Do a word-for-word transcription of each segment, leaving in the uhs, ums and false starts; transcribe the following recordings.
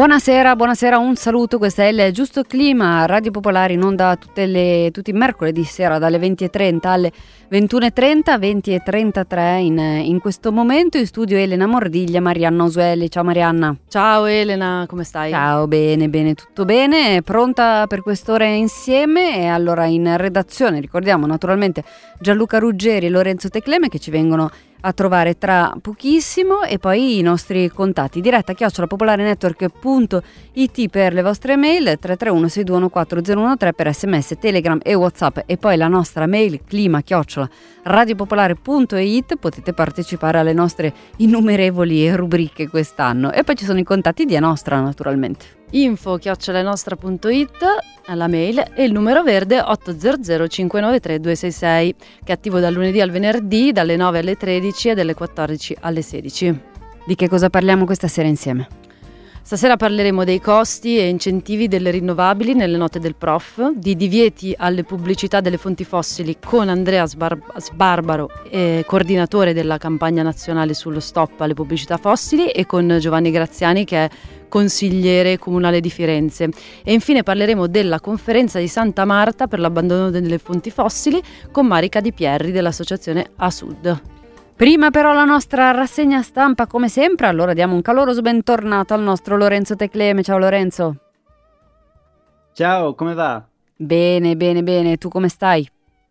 Buonasera, buonasera, un saluto, questa è il Giusto Clima, Radio Popolare in onda tutte le, tutti i mercoledì sera dalle venti e trenta alle ventuno e trenta, venti e trentatré in, in questo momento. In studio Elena Mordiglia, Marianna Osuelli. Ciao Marianna. Ciao Elena, come stai? Ciao, bene, bene, tutto bene, pronta per quest'ora insieme. E allora in redazione ricordiamo naturalmente Gianluca Ruggeri e Lorenzo Tecleme che ci vengono a trovare tra pochissimo, e poi i nostri contatti diretta chiocciola popolarenetwork punto it per le vostre mail, tre tre uno sei due uno quattro zero uno tre per sms, telegram e whatsapp, e poi la nostra mail clima chiocciola radiopopolare punto it. Potete partecipare alle nostre innumerevoli rubriche quest'anno, e poi ci sono i contatti di Nostra naturalmente. Info chiocciola nostra punto it alla mail, e il numero verde otto zero zero cinque nove tre due sei sei, che è attivo dal lunedì al venerdì dalle nove alle tredici e dalle quattordici alle sedici. Di che cosa parliamo questa sera insieme? Stasera parleremo dei costi e incentivi delle rinnovabili nelle note del prof, di divieti alle pubblicità delle fonti fossili con Andrea Sbar- Sbarbaro, eh, coordinatore della campagna nazionale sullo stop alle pubblicità fossili, e con Giovanni Graziani, che è consigliere comunale di Firenze. E infine parleremo della conferenza di Santa Marta per l'abbandono delle fonti fossili con Marica Di Pierri dell'associazione A Sud. Prima però la nostra rassegna stampa come sempre, allora diamo un caloroso bentornato al nostro Lorenzo Tecleme. Ciao Lorenzo. Ciao, come va? Bene, bene, bene, tu come stai?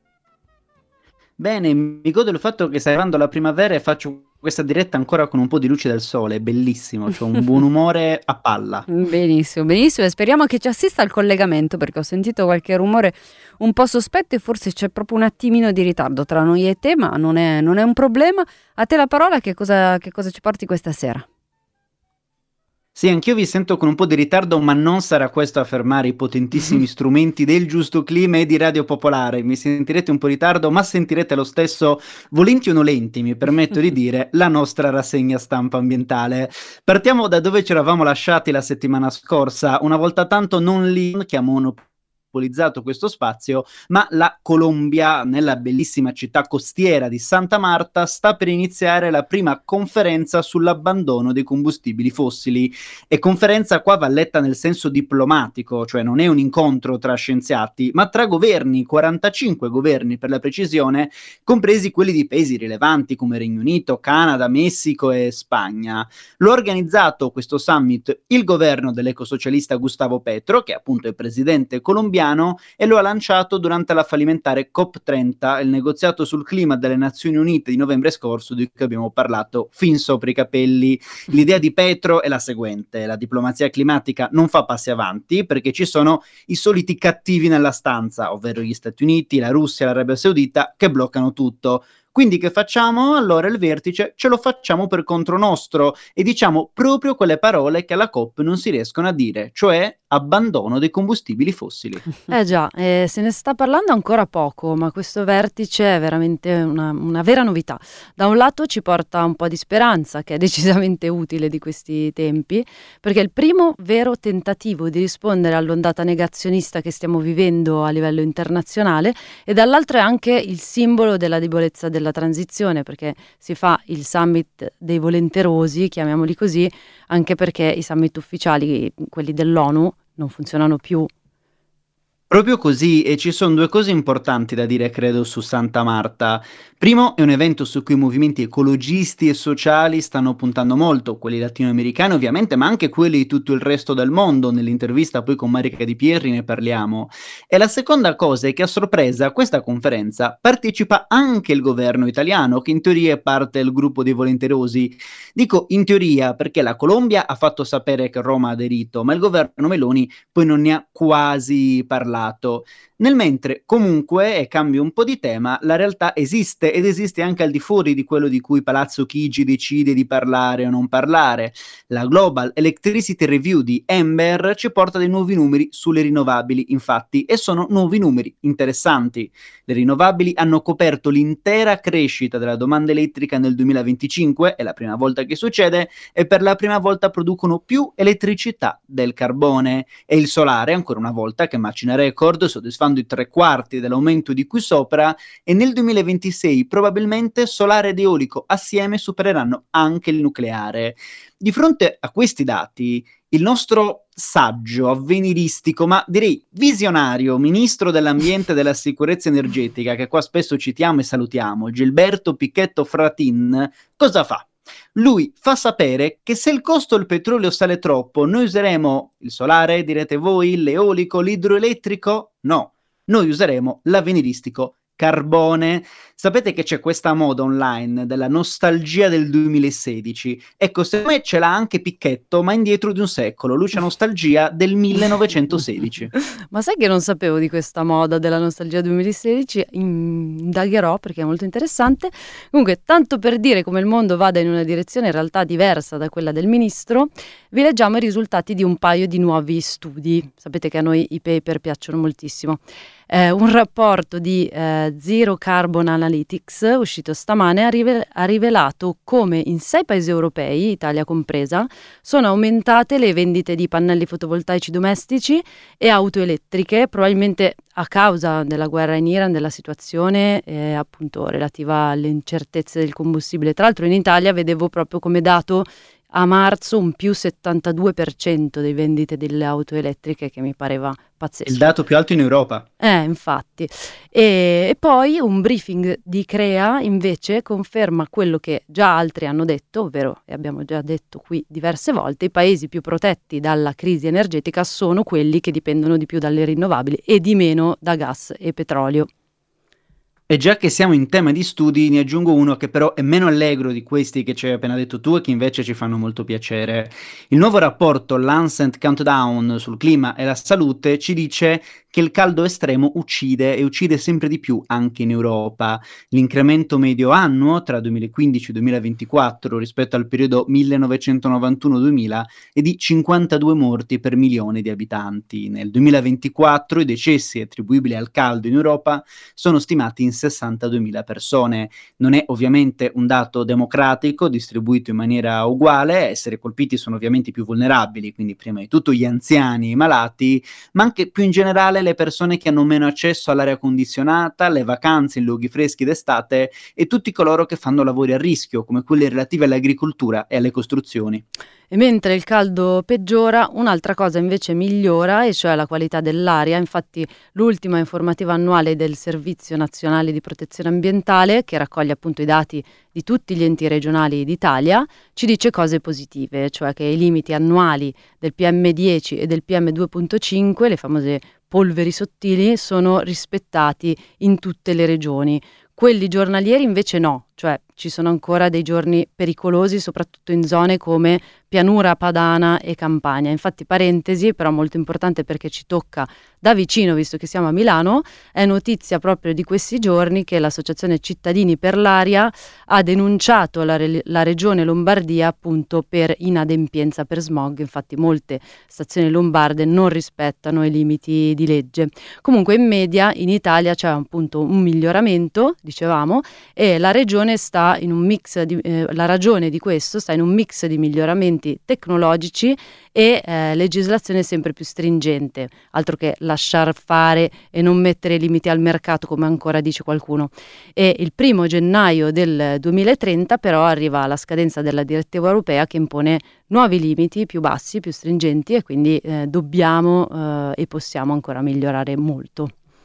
Bene, mi godo il fatto che sta arrivando la primavera e faccio questa diretta ancora con un po' di luce del sole, è bellissimo, c'ho un buon umore a palla. Benissimo, benissimo, e speriamo che ci assista al collegamento, perché ho sentito qualche rumore un po' sospetto e forse c'è proprio un attimino di ritardo tra noi e te, ma non è, non è un problema. A te la parola, che cosa, che cosa ci porti questa sera? Sì, anch'io vi sento con un po' di ritardo, ma non sarà questo a fermare i potentissimi strumenti del Giusto Clima e di Radio Popolare. Mi sentirete un po' in ritardo, ma sentirete lo stesso, volenti o nolenti, mi permetto di dire, la nostra rassegna stampa ambientale. Partiamo da dove ci eravamo lasciati la settimana scorsa. Una volta tanto non l'I N che ha monopolizzato questo spazio, ma la Colombia, nella bellissima città costiera di Santa Marta, sta per iniziare la prima conferenza sull'abbandono dei combustibili fossili. E conferenza qua va letta nel senso diplomatico, cioè non è un incontro tra scienziati, ma tra governi, quarantacinque governi per la precisione, compresi quelli di paesi rilevanti come Regno Unito, Canada, Messico e Spagna. L'ha organizzato questo summit il governo dell'ecosocialista Gustavo Petro, che appunto è presidente colombiano, e lo ha lanciato durante la fallimentare COP trenta, il negoziato sul clima delle Nazioni Unite di novembre scorso, di cui abbiamo parlato fin sopra i capelli. L'idea di Petro è la seguente: la diplomazia climatica non fa passi avanti perché ci sono i soliti cattivi nella stanza, ovvero gli Stati Uniti, la Russia, l'Arabia Saudita, che bloccano tutto. Quindi che facciamo? Allora il vertice ce lo facciamo per conto nostro e diciamo proprio quelle parole che alla COP non si riescono a dire, cioè abbandono dei combustibili fossili. Eh già, eh, se ne sta parlando ancora poco, ma questo vertice è veramente una, una vera novità. Da un lato ci porta un po' di speranza, che è decisamente utile di questi tempi, perché è il primo vero tentativo di rispondere all'ondata negazionista che stiamo vivendo a livello internazionale, e dall'altro è anche il simbolo della debolezza della transizione, perché si fa il summit dei volenterosi, chiamiamoli così, anche perché i summit ufficiali, quelli dell'ONU, non funzionano più. Proprio così, e ci sono due cose importanti da dire, credo, su Santa Marta. Primo, è un evento su cui i movimenti ecologisti e sociali stanno puntando molto, quelli latinoamericani ovviamente, ma anche quelli di tutto il resto del mondo. Nell'intervista poi con Marica Di Pierri ne parliamo. E la seconda cosa è che a sorpresa a questa conferenza partecipa anche il governo italiano, che in teoria è parte del gruppo dei volenterosi. Dico in teoria perché la Colombia ha fatto sapere che Roma ha aderito, ma il governo Meloni poi non ne ha quasi parlato. Nel mentre, comunque, e cambio un po' di tema, la realtà esiste ed esiste anche al di fuori di quello di cui Palazzo Chigi decide di parlare o non parlare. La Global Electricity Review di Ember ci porta dei nuovi numeri sulle rinnovabili, infatti, e sono nuovi numeri interessanti. Le rinnovabili hanno coperto l'intera crescita della domanda elettrica nel duemilaventicinque, è la prima volta che succede, e per la prima volta producono più elettricità del carbone. E il solare, ancora una volta, che macinare record, soddisfando i tre quarti dell'aumento di qui sopra, e nel duemilaventisei probabilmente solare ed eolico assieme supereranno anche il nucleare. Di fronte a questi dati, il nostro saggio, avveniristico, ma direi visionario ministro dell'ambiente e della sicurezza energetica, che qua spesso citiamo e salutiamo, Gilberto Pichetto Fratin, cosa fa? Lui fa sapere che se il costo del petrolio sale troppo, noi useremo il solare, direte voi, l'eolico, l'idroelettrico? No, noi useremo l'avveniristico carbone. Sapete che c'è questa moda online della nostalgia del duemilasedici? Ecco, secondo me ce l'ha anche Picchetto, ma indietro di un secolo. Lui c'ha nostalgia del millenovecentosedici. Ma sai che non sapevo di questa moda della nostalgia duemilasedici? Indagherò perché è molto interessante. Comunque, tanto per dire come il mondo vada in una direzione in realtà diversa da quella del ministro, vi leggiamo i risultati di un paio di nuovi studi. Sapete che a noi i paper piacciono moltissimo. Eh, un rapporto di eh, Zero Carbon Analytics uscito stamane ha, rive- ha rivelato come in sei paesi europei, Italia compresa, sono aumentate le vendite di pannelli fotovoltaici domestici e auto elettriche, probabilmente a causa della guerra in Iran, della situazione eh, appunto relativa alle incertezze del combustibile. Tra l'altro in Italia vedevo proprio come dato a marzo un più settantadue per cento dei vendite delle auto elettriche, che mi pareva pazzesco. Il dato più alto in Europa. Eh, infatti. E, e poi un briefing di Crea invece conferma quello che già altri hanno detto, ovvero, e abbiamo già detto qui diverse volte, i paesi più protetti dalla crisi energetica sono quelli che dipendono di più dalle rinnovabili e di meno da gas e petrolio. E già che siamo in tema di studi, ne aggiungo uno che però è meno allegro di questi che ci hai appena detto tu e che invece ci fanno molto piacere. Il nuovo rapporto Lancet Countdown sul clima e la salute ci dice che il caldo estremo uccide e uccide sempre di più anche in Europa. L'incremento medio annuo tra duemilaquindici e duemilaventiquattro rispetto al periodo millenovecentonovantuno duemila è di cinquantadue morti per milione di abitanti. Nel duemilaventiquattro i decessi attribuibili al caldo in Europa sono stimati in sessantaduemila persone. Non è ovviamente un dato democratico distribuito in maniera uguale, a essere colpiti sono ovviamente i più vulnerabili, quindi prima di tutto gli anziani e i malati, ma anche più in generale le persone che hanno meno accesso all'aria condizionata, le vacanze in luoghi freschi d'estate e tutti coloro che fanno lavori a rischio, come quelli relativi all'agricoltura e alle costruzioni. E mentre il caldo peggiora, un'altra cosa invece migliora, e cioè la qualità dell'aria. Infatti l'ultima informativa annuale del Servizio Nazionale di Protezione Ambientale, che raccoglie appunto i dati di tutti gli enti regionali d'Italia, ci dice cose positive, cioè che i limiti annuali del P M dieci e del P M due virgola cinque, le famose polveri sottili, sono rispettati in tutte le regioni. Quelli giornalieri invece no, cioè ci sono ancora dei giorni pericolosi, soprattutto in zone come Pianura Padana e Campania. Infatti, parentesi, però molto importante perché ci tocca da vicino, visto che siamo a Milano, è notizia proprio di questi giorni che l'Associazione Cittadini per l'Aria ha denunciato la, re- la Regione Lombardia appunto per inadempienza per smog. Infatti molte stazioni lombarde non rispettano i limiti di legge. Comunque in media in Italia c'è appunto un miglioramento, dicevamo, e la regione sta in un mix di, eh, la ragione di questo sta in un mix di miglioramenti tecnologici e eh, legislazione sempre più stringente, altro che lasciar fare e non mettere limiti al mercato come ancora dice qualcuno. E il primo gennaio del duemilatrenta però arriva la scadenza della direttiva europea che impone nuovi limiti più bassi, più stringenti, e quindi eh, dobbiamo eh, e possiamo ancora migliorare molto.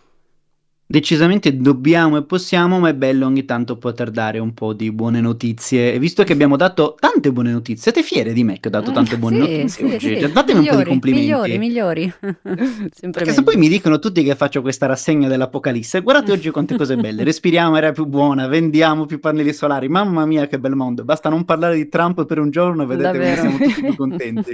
Decisamente dobbiamo e possiamo, ma è bello ogni tanto poter dare un po' di buone notizie. E visto che abbiamo dato tante buone notizie, siete fiere di me che ho dato tante buone sì, notizie sì, oggi? sì. Datemi migliori, un po' di complimenti. Migliori, migliori. Sempre Perché se poi mi dicono tutti che faccio questa rassegna dell'Apocalisse, guardate oggi quante cose belle, respiriamo aria più buona, vendiamo più pannelli solari, mamma mia che bel mondo, basta non parlare di Trump per un giorno e vedete come siamo tutti più contenti.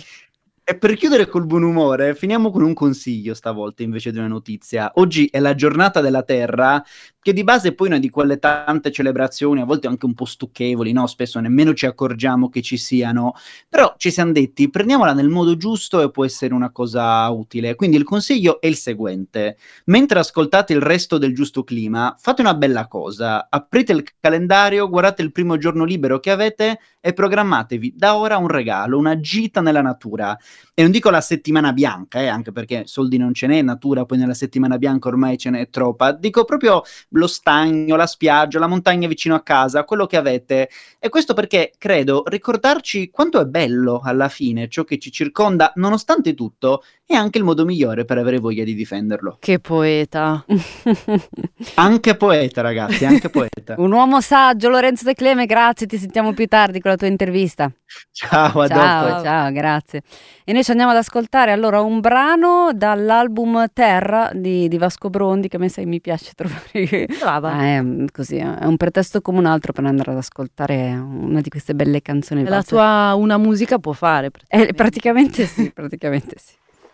E per chiudere col buon umore, finiamo con un consiglio stavolta invece di una notizia. Oggi è la giornata della Terra, che di base è poi una di quelle tante celebrazioni, a volte anche un po' stucchevoli, no? Spesso nemmeno ci accorgiamo che ci siano, però ci siamo detti, prendiamola nel modo giusto e può essere una cosa utile. Quindi il consiglio è il seguente: mentre ascoltate il resto del Giusto Clima, fate una bella cosa, aprite il calendario, guardate il primo giorno libero che avete e programmatevi da ora un regalo, una gita nella natura. e non dico la settimana bianca, eh, anche perché soldi non ce n'è, natura poi nella settimana bianca ormai ce n'è troppa, dico proprio lo stagno, la spiaggia, la montagna vicino a casa, quello che avete, e questo perché credo ricordarci quanto è bello alla fine ciò che ci circonda, nonostante tutto, è anche il modo migliore per avere voglia di difenderlo. Che poeta. Anche poeta, ragazzi, anche poeta. Un uomo saggio, Lorenzo De Cleme, grazie, ti sentiamo più tardi con la tua intervista. Ciao, a Ciao, dopo. ciao, grazie. E noi ci andiamo ad ascoltare allora un brano dall'album Terra di, di Vasco Brondi, che a me sai, mi piace trovare. Brava. Ah, è così, è un pretesto come un altro per andare ad ascoltare una di queste belle canzoni. E la tua una musica può fare. Eh, praticamente sì, praticamente sì.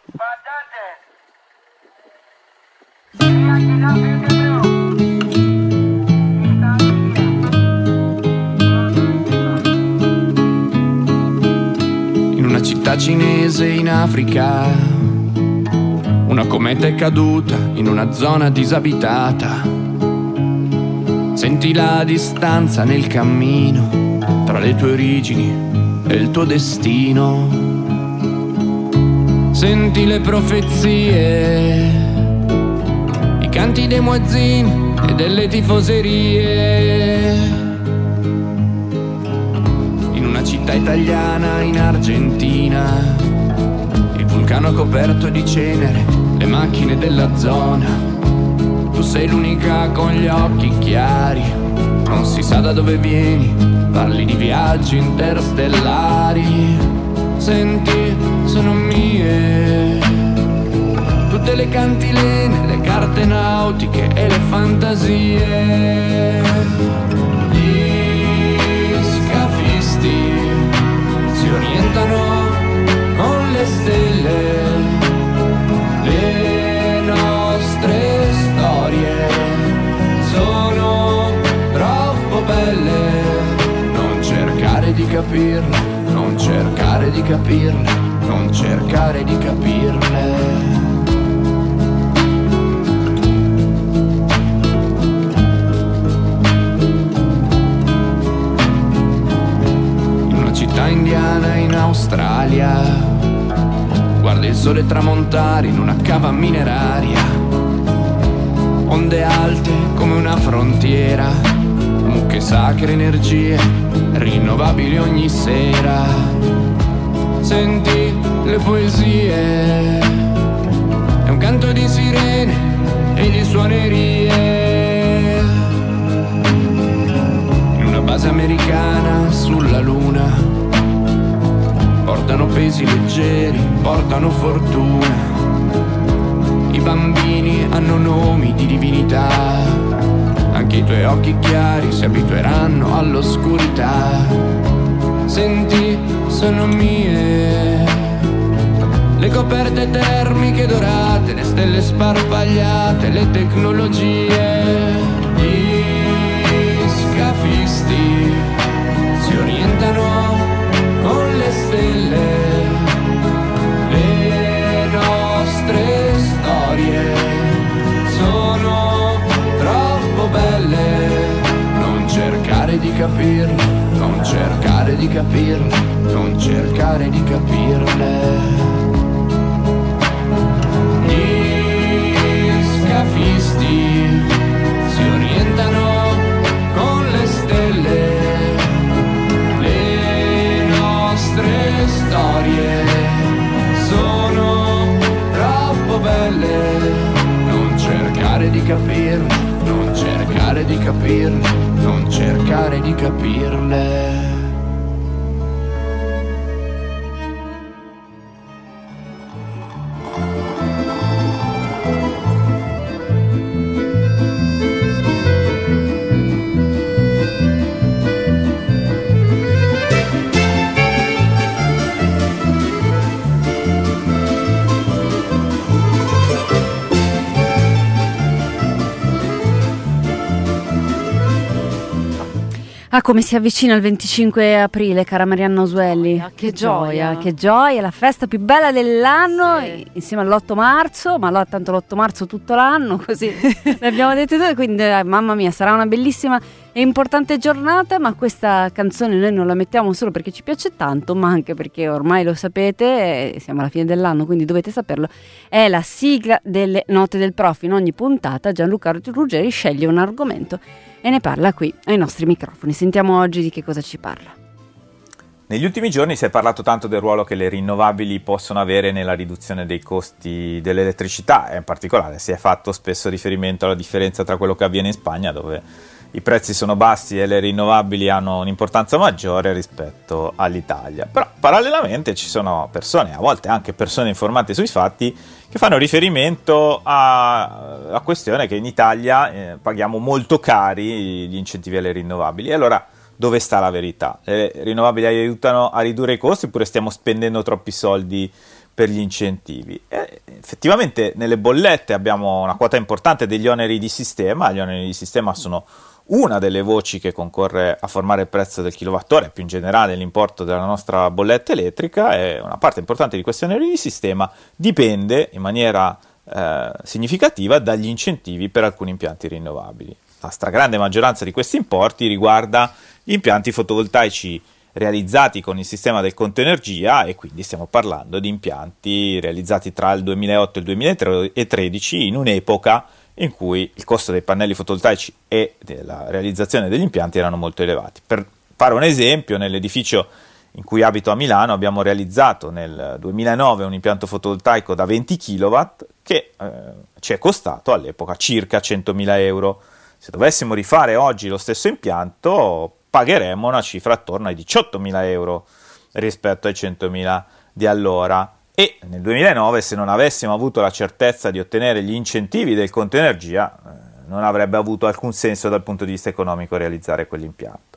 In una città cinese in Africa, una cometa è caduta in una zona disabitata. Senti la distanza nel cammino tra le tue origini e il tuo destino. Senti le profezie, i canti dei muezzini e delle tifoserie. In una città italiana in Argentina, il vulcano coperto di cenere, le macchine della zona. Tu sei l'unica con gli occhi chiari, non si sa da dove vieni, parli di viaggi interstellari. Senti, sono mie tutte le cantilene, le carte nautiche e le fantasie. Gli scafisti si orientano con le stelle, le nostre storie sono troppo belle. Non cercare di capirle, non cercare di capirle, non cercare di capirle. Città indiana in Australia, guarda il sole tramontare in una cava mineraria. Onde alte come una frontiera, mucche sacre, energie rinnovabili ogni sera. Senti le poesie, è un canto di sirene e di suonerie. In una base americana sulla luna, portano pesi leggeri, portano fortuna. I bambini hanno nomi di divinità, anche i tuoi occhi chiari si abitueranno all'oscurità. Senti, sono mie le coperte termiche dorate, le stelle sparpagliate, le tecnologie. Gli scafisti si orientano con le stelle, le nostre storie sono troppo belle. Non cercare di capirle, non cercare di capirle, non cercare di capirle. Gli scafisti si orientano con le stelle, le storie sono troppo belle. Non cercare di capirle, non cercare di capirle, non cercare di capirle. Ah, come si avvicina il venticinque aprile, cara Marianna Osuelli. Gioia, che gioia. Che gioia, la festa più bella dell'anno, Sì. insieme all'otto marzo, ma allora tanto l'otto marzo tutto l'anno, così le abbiamo dette tutte, quindi eh, mamma mia, sarà una bellissima e importante giornata, ma questa canzone noi non la mettiamo solo perché ci piace tanto, ma anche perché ormai lo sapete, siamo alla fine dell'anno, quindi dovete saperlo, è la sigla delle Note del Prof. In ogni puntata Gianluca Ruggeri sceglie un argomento e ne parla qui ai nostri microfoni. Sentiamo oggi di che cosa ci parla. Negli ultimi giorni si è parlato tanto del ruolo che le rinnovabili possono avere nella riduzione dei costi dell'elettricità e in particolare si è fatto spesso riferimento alla differenza tra quello che avviene in Spagna, dove i prezzi sono bassi e le rinnovabili hanno un'importanza maggiore rispetto all'Italia. Però parallelamente ci sono persone, a volte anche persone informate sui fatti, che fanno riferimento a, a questione che in Italia eh, paghiamo molto cari gli incentivi alle rinnovabili. E allora dove sta la verità? Le rinnovabili aiutano a ridurre i costi oppure stiamo spendendo troppi soldi per gli incentivi? E effettivamente nelle bollette abbiamo una quota importante degli oneri di sistema. Gli oneri di sistema sono una delle voci che concorre a formare il prezzo del kilowattora e più in generale l'importo della nostra bolletta elettrica, e una parte importante di questi oneri di sistema dipende in maniera eh, significativa dagli incentivi per alcuni impianti rinnovabili. La stragrande maggioranza di questi importi riguarda gli impianti fotovoltaici realizzati con il sistema del conto energia, e quindi stiamo parlando di impianti realizzati tra il duemilaotto e il duemilatredici, in un'epoca in cui il costo dei pannelli fotovoltaici e della realizzazione degli impianti erano molto elevati. Per fare un esempio, nell'edificio in cui abito a Milano abbiamo realizzato nel duemilanove un impianto fotovoltaico da venti chilowatt che eh, ci è costato all'epoca circa centomila euro. Se dovessimo rifare oggi lo stesso impianto pagheremmo una cifra attorno ai diciottomila euro rispetto ai centomila di allora, e nel duemilanove, se non avessimo avuto la certezza di ottenere gli incentivi del conto energia, eh, non avrebbe avuto alcun senso dal punto di vista economico realizzare quell'impianto.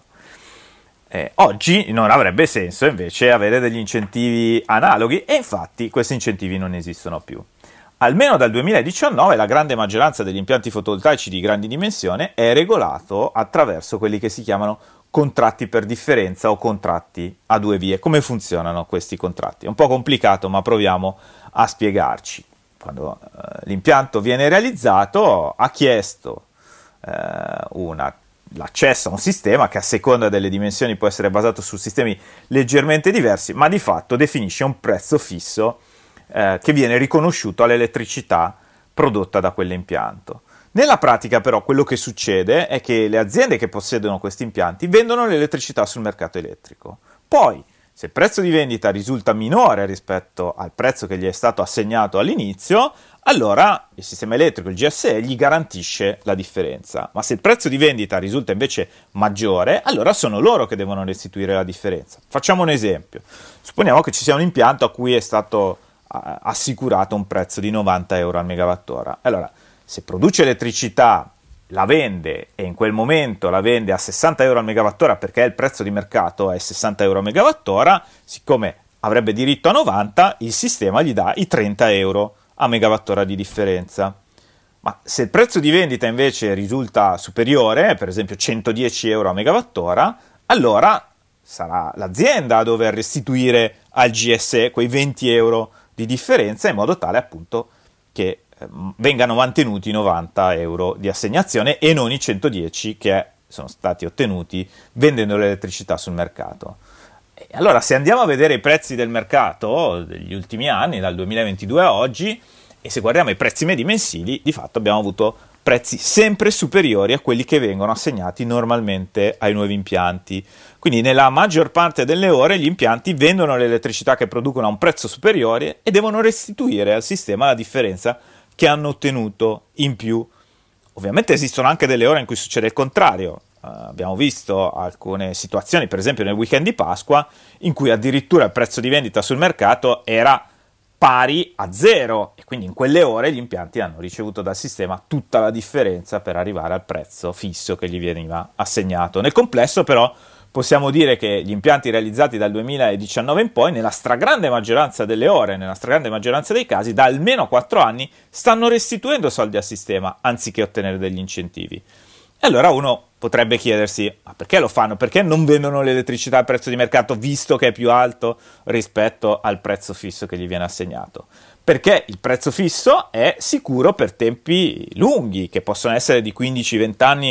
Eh, oggi non avrebbe senso invece avere degli incentivi analoghi, e infatti questi incentivi non esistono più. Almeno dal duemiladiciannove la grande maggioranza degli impianti fotovoltaici di grandi dimensioni è regolato attraverso quelli che si chiamano contratti per differenza o contratti a due vie. Come funzionano questi contratti? È un po' complicato, ma proviamo a spiegarci. Quando eh, l'impianto viene realizzato, ha chiesto eh, una, l'accesso a un sistema che a seconda delle dimensioni può essere basato su sistemi leggermente diversi, ma di fatto definisce un prezzo fisso eh, che viene riconosciuto all'elettricità prodotta da quell'impianto. Nella pratica però quello che succede è che le aziende che possiedono questi impianti vendono l'elettricità sul mercato elettrico. Poi, se il prezzo di vendita risulta minore rispetto al prezzo che gli è stato assegnato all'inizio, allora il sistema elettrico, il G S E, gli garantisce la differenza. Ma se il prezzo di vendita risulta invece maggiore, allora sono loro che devono restituire la differenza. Facciamo un esempio. Supponiamo che ci sia un impianto a cui è stato assicurato un prezzo di novanta euro al megawattora. Allora, se produce elettricità, la vende e in quel momento la vende a sessanta euro al megawattora perché il prezzo di mercato è sessanta euro al megawattora, siccome avrebbe diritto a novanta, il sistema gli dà i trenta euro a megawattora di differenza. Ma se il prezzo di vendita invece risulta superiore, per esempio centodieci euro a megawattora, allora sarà l'azienda a dover restituire al G S E quei venti euro di differenza, in modo tale appunto che vengano mantenuti i novanta euro di assegnazione e non i centodieci che sono stati ottenuti vendendo l'elettricità sul mercato. E allora, se andiamo a vedere i prezzi del mercato degli ultimi anni, dal duemilaventidue a oggi, e se guardiamo i prezzi medi mensili, di fatto abbiamo avuto prezzi sempre superiori a quelli che vengono assegnati normalmente ai nuovi impianti. Quindi nella maggior parte delle ore gli impianti vendono l'elettricità che producono a un prezzo superiore e devono restituire al sistema la differenza che hanno ottenuto in più. Ovviamente esistono anche delle ore in cui succede il contrario. Uh, abbiamo visto alcune situazioni, per esempio nel weekend di Pasqua, in cui addirittura il prezzo di vendita sul mercato era pari a zero, e quindi in quelle ore gli impianti hanno ricevuto dal sistema tutta la differenza per arrivare al prezzo fisso che gli veniva assegnato. Nel complesso però possiamo dire che gli impianti realizzati dal duemiladiciannove in poi, nella stragrande maggioranza delle ore, nella stragrande maggioranza dei casi, da almeno quattro anni stanno restituendo soldi al sistema anziché ottenere degli incentivi. E allora uno potrebbe chiedersi: ma perché lo fanno? Perché non vendono l'elettricità al prezzo di mercato, visto che è più alto rispetto al prezzo fisso che gli viene assegnato? Perché il prezzo fisso è sicuro per tempi lunghi, che possono essere di quindici venti anni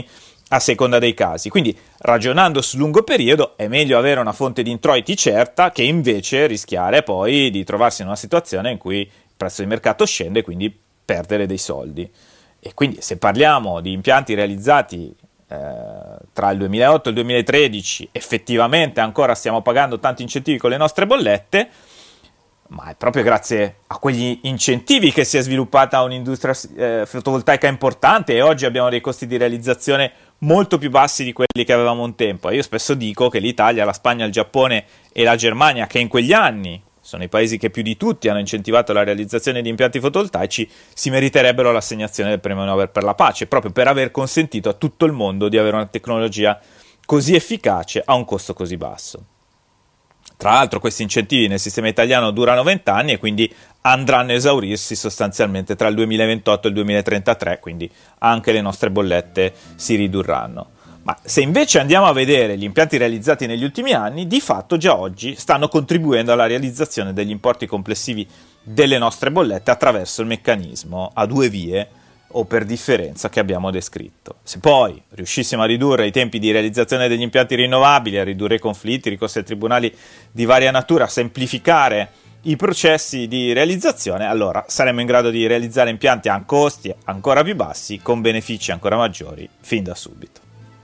a seconda dei casi. Quindi, ragionando sul lungo periodo, è meglio avere una fonte di introiti certa che invece rischiare poi di trovarsi in una situazione in cui il prezzo di mercato scende e quindi perdere dei soldi. E quindi se parliamo di impianti realizzati eh, tra il duemilaotto e il duemilatredici, effettivamente ancora stiamo pagando tanti incentivi con le nostre bollette, ma è proprio grazie a quegli incentivi che si è sviluppata un'industria eh, fotovoltaica importante e oggi abbiamo dei costi di realizzazione molto più bassi di quelli che avevamo un tempo. E io spesso dico che l'Italia, la Spagna, il Giappone e la Germania, che in quegli anni sono i paesi che più di tutti hanno incentivato la realizzazione di impianti fotovoltaici, si meriterebbero l'assegnazione del premio Nobel per la pace, proprio per aver consentito a tutto il mondo di avere una tecnologia così efficace a un costo così basso. Tra l'altro questi incentivi nel sistema italiano durano venti anni e quindi andranno a esaurirsi sostanzialmente tra il duemilaventotto e il duemilatrentatré, quindi anche le nostre bollette si ridurranno. Ma se invece andiamo a vedere gli impianti realizzati negli ultimi anni, di fatto già oggi stanno contribuendo alla realizzazione degli importi complessivi delle nostre bollette attraverso il meccanismo a due vie o per differenza che abbiamo descritto. Se poi riuscissimo a ridurre i tempi di realizzazione degli impianti rinnovabili, a ridurre i conflitti, i ricorsi ai tribunali di varia natura, a semplificare i processi di realizzazione, allora saremo in grado di realizzare impianti a costi ancora più bassi, con benefici ancora maggiori, fin da subito.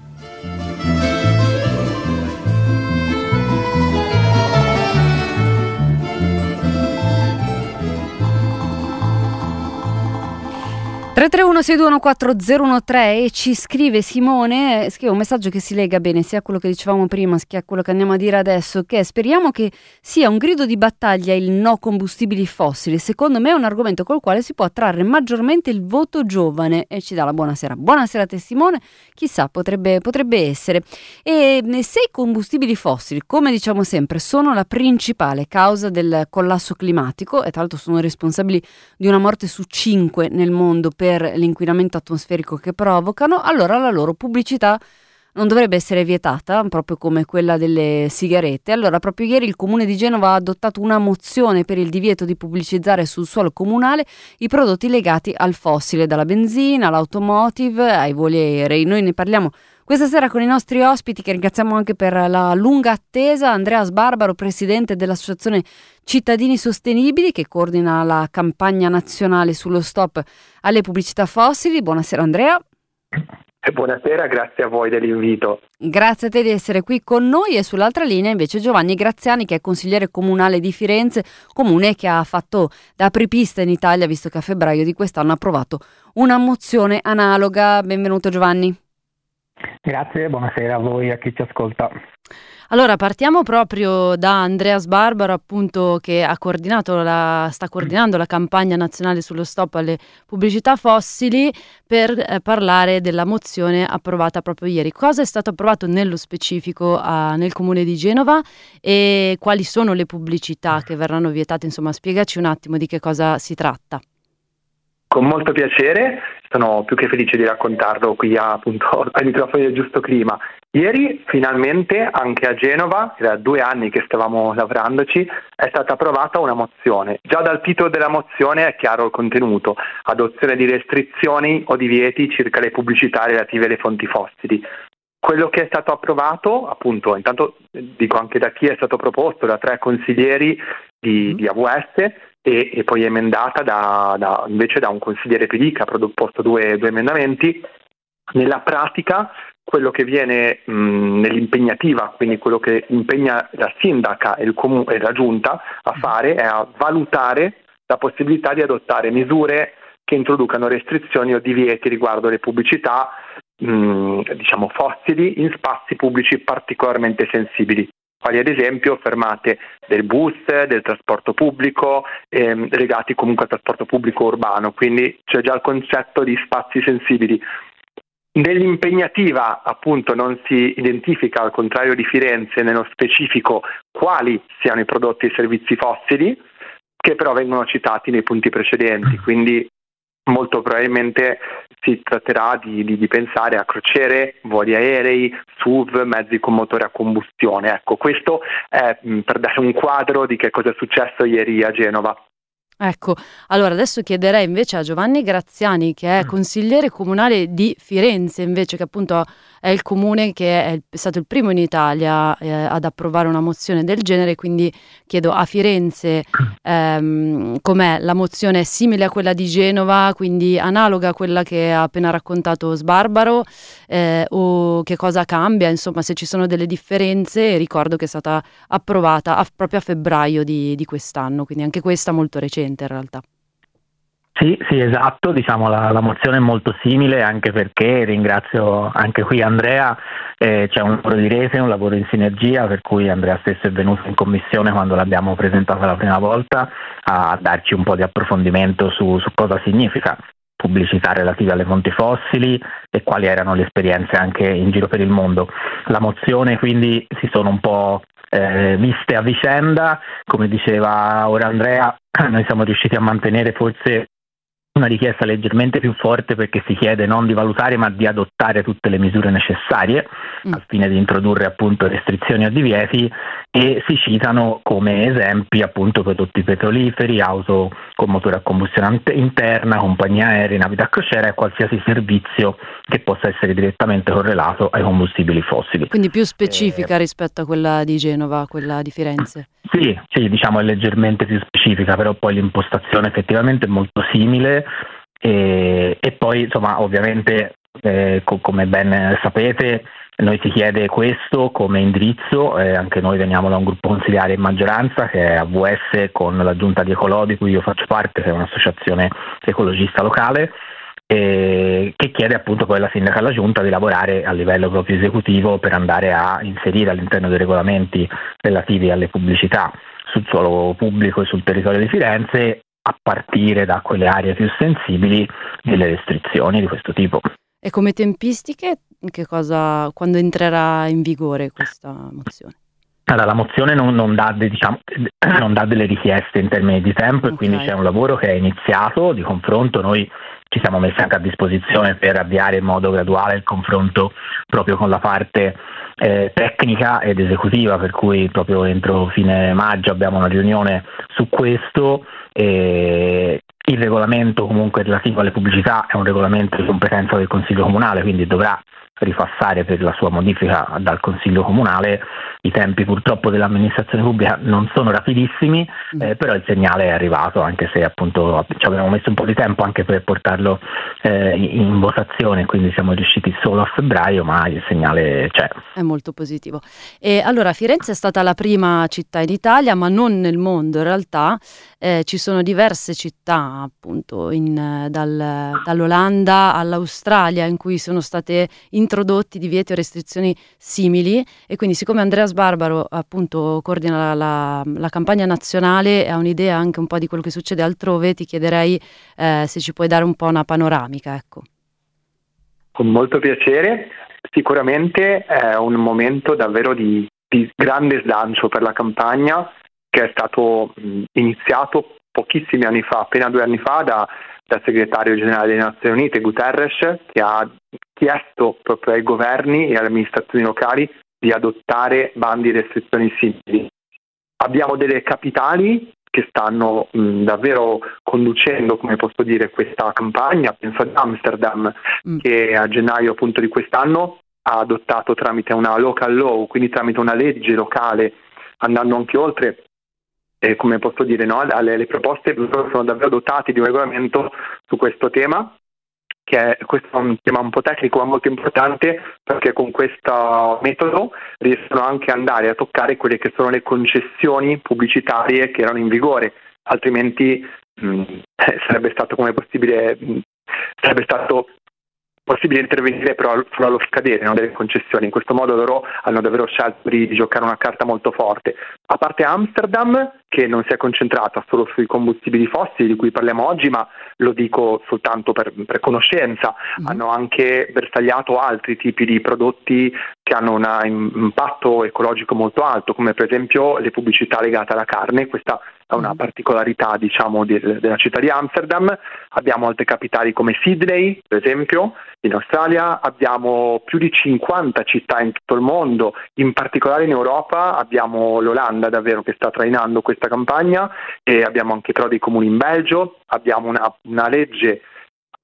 tre tre uno sei due uno quattro zero uno tre e ci scrive Simone, scrive un messaggio che si lega bene sia a quello che dicevamo prima sia a quello che andiamo a dire adesso, che speriamo che sia un grido di battaglia il no combustibili fossili. Secondo me è un argomento col quale si può attrarre maggiormente il voto giovane, e ci dà la buonasera. Buonasera a te Simone, chissà, potrebbe, potrebbe essere. E se i combustibili fossili, come diciamo sempre, sono la principale causa del collasso climatico e tra l'altro sono responsabili di una morte su cinque nel mondo per l'inquinamento atmosferico che provocano, allora la loro pubblicità non dovrebbe essere vietata, proprio come quella delle sigarette. Allora, proprio ieri il Comune di Genova ha adottato una mozione per il divieto di pubblicizzare sul suolo comunale i prodotti legati al fossile, dalla benzina all'automotive ai voli aerei. Noi ne parliamo questa sera con i nostri ospiti, che ringraziamo anche per la lunga attesa. Andrea Sbarbaro, presidente dell'Associazione Cittadini Sostenibili, che coordina la campagna nazionale sullo stop alle pubblicità fossili. Buonasera Andrea. Buonasera, grazie a voi dell'invito. Grazie a te di essere qui con noi. E sull'altra linea invece Giovanni Graziani, che è consigliere comunale di Firenze, comune che ha fatto da apripista in Italia, visto che a febbraio di quest'anno ha approvato una mozione analoga. Benvenuto Giovanni. Grazie, buonasera a voi e a chi ci ascolta. Allora, partiamo proprio da Andrea Sbarbaro, appunto, che ha coordinato la, sta coordinando la campagna nazionale sullo stop alle pubblicità fossili, per eh, parlare della mozione approvata proprio ieri. Cosa è stato approvato nello specifico a, nel Comune di Genova e quali sono le pubblicità che verranno vietate? Insomma, spiegaci un attimo di che cosa si tratta. Con molto piacere, sono più che felice di raccontarlo qui appunto ai microfoni del Giusto Clima. Ieri finalmente anche a Genova, era due anni che stavamo lavorandoci, è stata approvata una mozione. Già dal titolo della mozione è chiaro il contenuto: adozione di restrizioni o divieti circa le pubblicità relative alle fonti fossili. Quello che è stato approvato, appunto, intanto dico anche da chi è stato proposto, da tre consiglieri di, di A V S, e, e poi emendata da, da, invece da un consigliere P D che ha proposto due, due emendamenti. Nella pratica quello che viene mh, nell'impegnativa, quindi quello che impegna la sindaca e, il comu- e la giunta a fare, è a valutare la possibilità di adottare misure che introducano restrizioni o divieti riguardo le pubblicità mh, diciamo fossili in spazi pubblici particolarmente sensibili, quali ad esempio fermate del bus, del trasporto pubblico, ehm, legati comunque al trasporto pubblico urbano, quindi c'è già il concetto di spazi sensibili. Nell'impegnativa appunto non si identifica, al contrario di Firenze, nello specifico quali siano i prodotti e i servizi fossili, che però vengono citati nei punti precedenti, quindi molto probabilmente si tratterà di, di, di pensare a crociere, voli aerei, S U V, mezzi con motore a combustione. Ecco, questo è mh, per dare un quadro di che cosa è successo ieri a Genova. Ecco, allora adesso chiederei invece a Giovanni Graziani, che è consigliere comunale di Firenze, invece, che appunto è il comune che è, il, è stato il primo in Italia eh, ad approvare una mozione del genere, quindi chiedo a Firenze ehm, com'è la mozione, è simile a quella di Genova, quindi analoga a quella che ha appena raccontato Sbarbaro, eh, o che cosa cambia, insomma se ci sono delle differenze. Ricordo che è stata approvata a, proprio a febbraio di, di quest'anno, quindi anche questa molto recente in realtà. Sì, sì, esatto, diciamo la, la mozione è molto simile, anche perché ringrazio anche qui Andrea, eh, c'è un lavoro di rete, un lavoro in sinergia, per cui Andrea stesso è venuto in commissione quando l'abbiamo presentata la prima volta a, a darci un po' di approfondimento su, su cosa significa pubblicità relative alle fonti fossili e quali erano le esperienze anche in giro per il mondo. La mozione quindi si sono un po' eh, viste a vicenda, come diceva ora Andrea, noi siamo riusciti a mantenere forse una richiesta leggermente più forte, perché si chiede non di valutare ma di adottare tutte le misure necessarie mm. al fine di introdurre appunto restrizioni o divieti, e si citano come esempi appunto prodotti petroliferi, auto con motore a combustione interna, compagnie aeree, navi da crociera e qualsiasi servizio che possa essere direttamente correlato ai combustibili fossili. Quindi più specifica eh, rispetto a quella di Genova, quella di Firenze. Sì, sì, diciamo è leggermente più specifica, però poi l'impostazione effettivamente è molto simile e, e poi insomma ovviamente eh, co- come ben sapete noi si chiede questo come indirizzo, eh, anche noi veniamo da un gruppo consiliare in maggioranza che è A V S con la giunta di Ecolò di cui io faccio parte, che è un'associazione ecologista locale, eh, che chiede appunto poi alla sindaca e alla giunta di lavorare a livello proprio esecutivo per andare a inserire all'interno dei regolamenti relativi alle pubblicità sul suolo pubblico e sul territorio di Firenze, a partire da quelle aree più sensibili, delle restrizioni di questo tipo. E come tempistiche, che cosa, quando entrerà in vigore questa mozione? Allora, la mozione non, non, dà, diciamo, non dà delle richieste in termini di tempo, okay. E quindi c'è un lavoro che è iniziato di confronto. Noi ci siamo messi anche a disposizione per avviare in modo graduale il confronto proprio con la parte eh, tecnica ed esecutiva, per cui proprio entro fine maggio abbiamo una riunione su questo. E il regolamento comunque relativo alle pubblicità è un regolamento di competenza del Consiglio Comunale, quindi dovrà ripassare per la sua modifica dal Consiglio Comunale. I tempi purtroppo dell'amministrazione pubblica non sono rapidissimi, eh, però il segnale è arrivato, anche se appunto ci abbiamo messo un po' di tempo anche per portarlo eh, in votazione, quindi siamo riusciti solo a febbraio, ma il segnale c'è. È molto positivo. E allora Firenze è stata la prima città in Italia, ma non nel mondo in realtà. Eh, ci sono diverse città appunto in, dal, dall'Olanda all'Australia in cui sono state introdotti divieti o restrizioni simili, e quindi siccome Andrea Sbarbaro appunto coordina la, la, la campagna nazionale e ha un'idea anche un po' di quello che succede altrove, ti chiederei eh, se ci puoi dare un po' una panoramica, ecco. Con molto piacere. Sicuramente è un momento davvero di, di grande slancio per la campagna, che è stato mh, iniziato pochissimi anni fa, appena due anni fa, da, dal segretario generale delle Nazioni Unite Guterres, che ha chiesto proprio ai governi e alle amministrazioni locali di adottare bandi di restrizioni simili. Abbiamo delle capitali che stanno mh, davvero conducendo, come posso dire, questa campagna. Penso ad Amsterdam, mm. che a gennaio appunto di quest'anno ha adottato tramite una local law, quindi tramite una legge locale, andando anche oltre, eh, come posso dire, no? le, le proposte sono davvero dotate di un regolamento su questo tema, che è, questo è un tema un po' tecnico ma molto importante, perché con questo metodo riescono anche ad andare a toccare quelle che sono le concessioni pubblicitarie che erano in vigore, altrimenti mh, sarebbe stato come possibile mh, sarebbe stato possibile intervenire però solo allo scadere, no, delle concessioni. In questo modo loro hanno davvero scelto di, di giocare una carta molto forte. A parte Amsterdam, che non si è concentrata solo sui combustibili fossili di cui parliamo oggi, ma lo dico soltanto per, per conoscenza, mm. hanno anche bersagliato altri tipi di prodotti che hanno un impatto ecologico molto alto, come per esempio le pubblicità legate alla carne. Questa è una particolarità, diciamo, di, della città di Amsterdam. Abbiamo altre capitali come Sydney, per esempio, in Australia. Abbiamo più di cinquanta città in tutto il mondo, in particolare in Europa abbiamo l'Olanda davvero che sta trainando questa campagna, e abbiamo anche però dei comuni in Belgio. Abbiamo una, una legge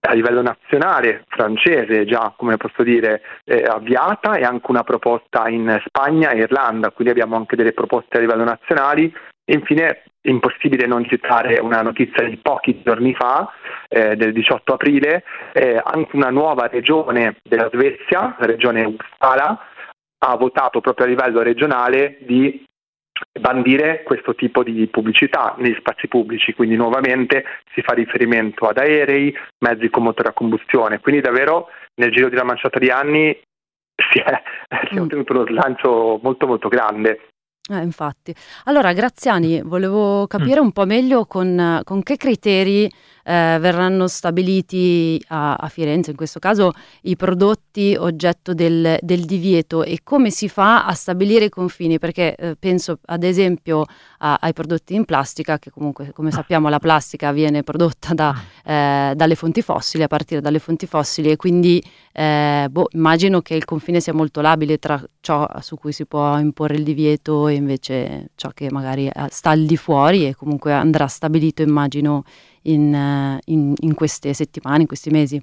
a livello nazionale francese già, come posso dire, eh, avviata, e anche una proposta in Spagna e Irlanda, quindi abbiamo anche delle proposte a livello nazionale. E infine è impossibile non citare una notizia di pochi giorni fa, eh, del diciotto aprile, eh, anche una nuova regione della Svezia, la regione Uppsala, ha votato proprio a livello regionale di bandire questo tipo di pubblicità negli spazi pubblici, quindi nuovamente si fa riferimento ad aerei, mezzi con motore a combustione, quindi davvero nel giro di una manciata di anni si è, si è ottenuto uno slancio molto molto grande. Eh, infatti. Allora, Graziani, volevo capire un po' meglio con, con che criteri eh, verranno stabiliti a, a Firenze, in questo caso, i prodotti oggetto del, del divieto, e come si fa a stabilire i confini, perché eh, penso ad esempio a, ai prodotti in plastica, che comunque, come sappiamo, la plastica viene prodotta da, eh, dalle fonti fossili, a partire dalle fonti fossili, e quindi eh, boh, immagino che il confine sia molto labile tra ciò su cui si può imporre il divieto e invece ciò che magari sta al di fuori, e comunque andrà stabilito, immagino, in, in, in queste settimane, in questi mesi.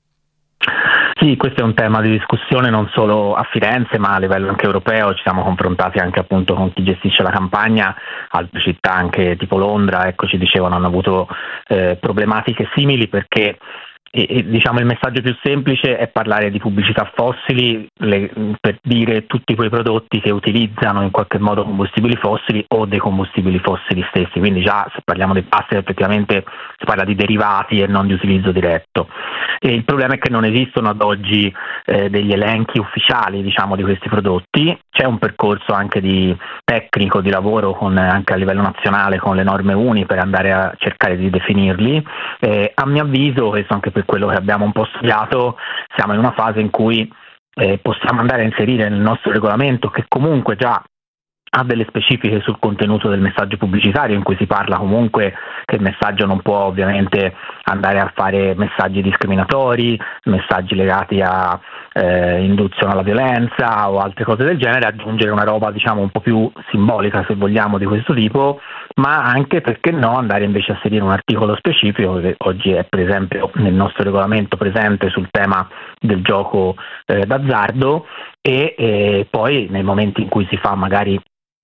Sì, questo è un tema di discussione non solo a Firenze, ma a livello anche europeo. Ci siamo confrontati anche appunto con chi gestisce la campagna, altre città anche tipo Londra, ecco, ci dicevano hanno avuto eh, problematiche simili, perché E, e, diciamo il messaggio più semplice è parlare di pubblicità fossili, le, per dire tutti quei prodotti che utilizzano in qualche modo combustibili fossili o dei combustibili fossili stessi, quindi già se parliamo di plastica effettivamente si parla di derivati e non di utilizzo diretto. E il problema è che non esistono ad oggi eh, degli elenchi ufficiali, diciamo, di questi prodotti. C'è un percorso anche di tecnico, di lavoro con, anche a livello nazionale, con le norme U N I, per andare a cercare di definirli. Eh, a mio avviso, questo anche per quello che abbiamo un po' studiato, siamo in una fase in cui eh, possiamo andare a inserire nel nostro regolamento, che comunque già ha delle specifiche sul contenuto del messaggio pubblicitario, in cui si parla comunque che il messaggio non può ovviamente andare a fare messaggi discriminatori, messaggi legati a eh, induzione alla violenza o altre cose del genere, aggiungere una roba diciamo un po' più simbolica, se vogliamo, di questo tipo, ma anche, perché no, andare invece a inserire un articolo specifico che oggi è per esempio nel nostro regolamento presente sul tema del gioco eh, d'azzardo, e eh, poi nei momenti in cui si fa magari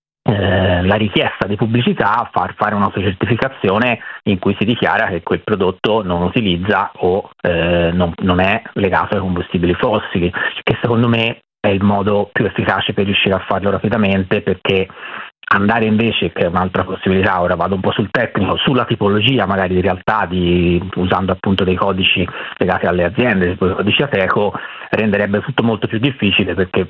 Eh, la richiesta di pubblicità, far fare un'autocertificazione in cui si dichiara che quel prodotto non utilizza o eh, non, non è legato ai combustibili fossili, che secondo me è il modo più efficace per riuscire a farlo rapidamente, perché andare invece, che è un'altra possibilità, ora vado un po' sul tecnico, sulla tipologia magari di realtà, di, usando appunto dei codici legati alle aziende, tipo i codici Ateco, renderebbe tutto molto più difficile, perché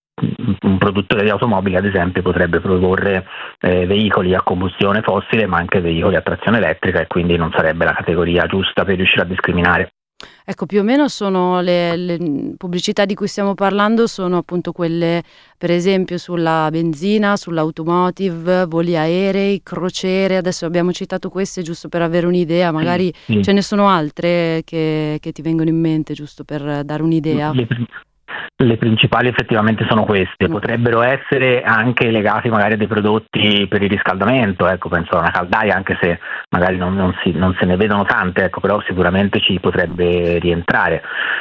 un produttore di automobili ad esempio potrebbe produrre eh, veicoli a combustione fossile ma anche veicoli a trazione elettrica, e quindi non sarebbe la categoria giusta per riuscire a discriminare. Ecco, più o meno sono le, le pubblicità di cui stiamo parlando, sono appunto quelle per esempio sulla benzina, sull'automotive, voli aerei, crociere. Adesso abbiamo citato queste giusto per avere un'idea, magari sì, sì. Ce ne sono altre che, che ti vengono in mente, giusto per dare un'idea. Le, Le principali effettivamente sono queste, potrebbero essere anche legati magari a dei prodotti per il riscaldamento, ecco, penso a una caldaia, anche se magari non, non, si, non se ne vedono tante, ecco, però sicuramente ci potrebbe rientrare.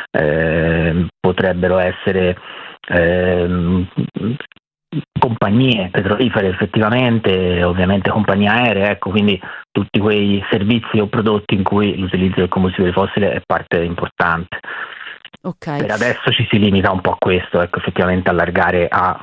Eh, potrebbero essere eh, compagnie petrolifere effettivamente, ovviamente compagnie aeree, ecco, quindi tutti quei servizi o prodotti in cui l'utilizzo del combustibile fossile è parte importante. Okay. Per adesso ci si limita un po' a questo, ecco, effettivamente allargare a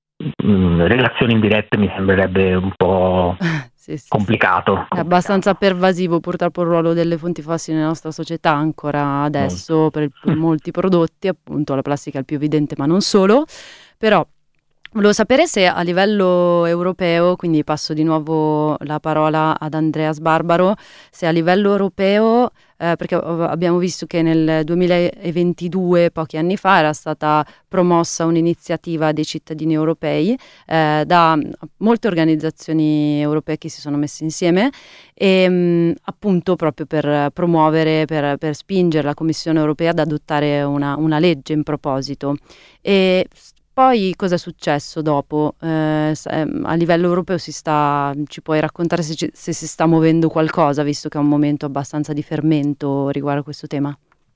mh, relazioni indirette mi sembrerebbe un po' sì, sì, complicato. Sì. È complicato. abbastanza pervasivo purtroppo il ruolo delle fonti fossili nella nostra società ancora adesso, mm. per, per molti prodotti, appunto la plastica è il più evidente, ma non solo. Però volevo sapere se a livello europeo, quindi passo di nuovo la parola ad Andrea Sbarbaro, se a livello europeo, eh, perché abbiamo visto che nel duemilaventidue, pochi anni fa, era stata promossa un'iniziativa dei cittadini europei eh, da molte organizzazioni europee che si sono messe insieme, e mh, appunto proprio per promuovere, per, per spingere la Commissione europea ad adottare una, una legge in proposito. E poi cosa è successo dopo? Eh, a livello europeo si sta, ci puoi raccontare se, ci, se si sta muovendo qualcosa, visto che è un momento abbastanza di fermento riguardo a questo tema?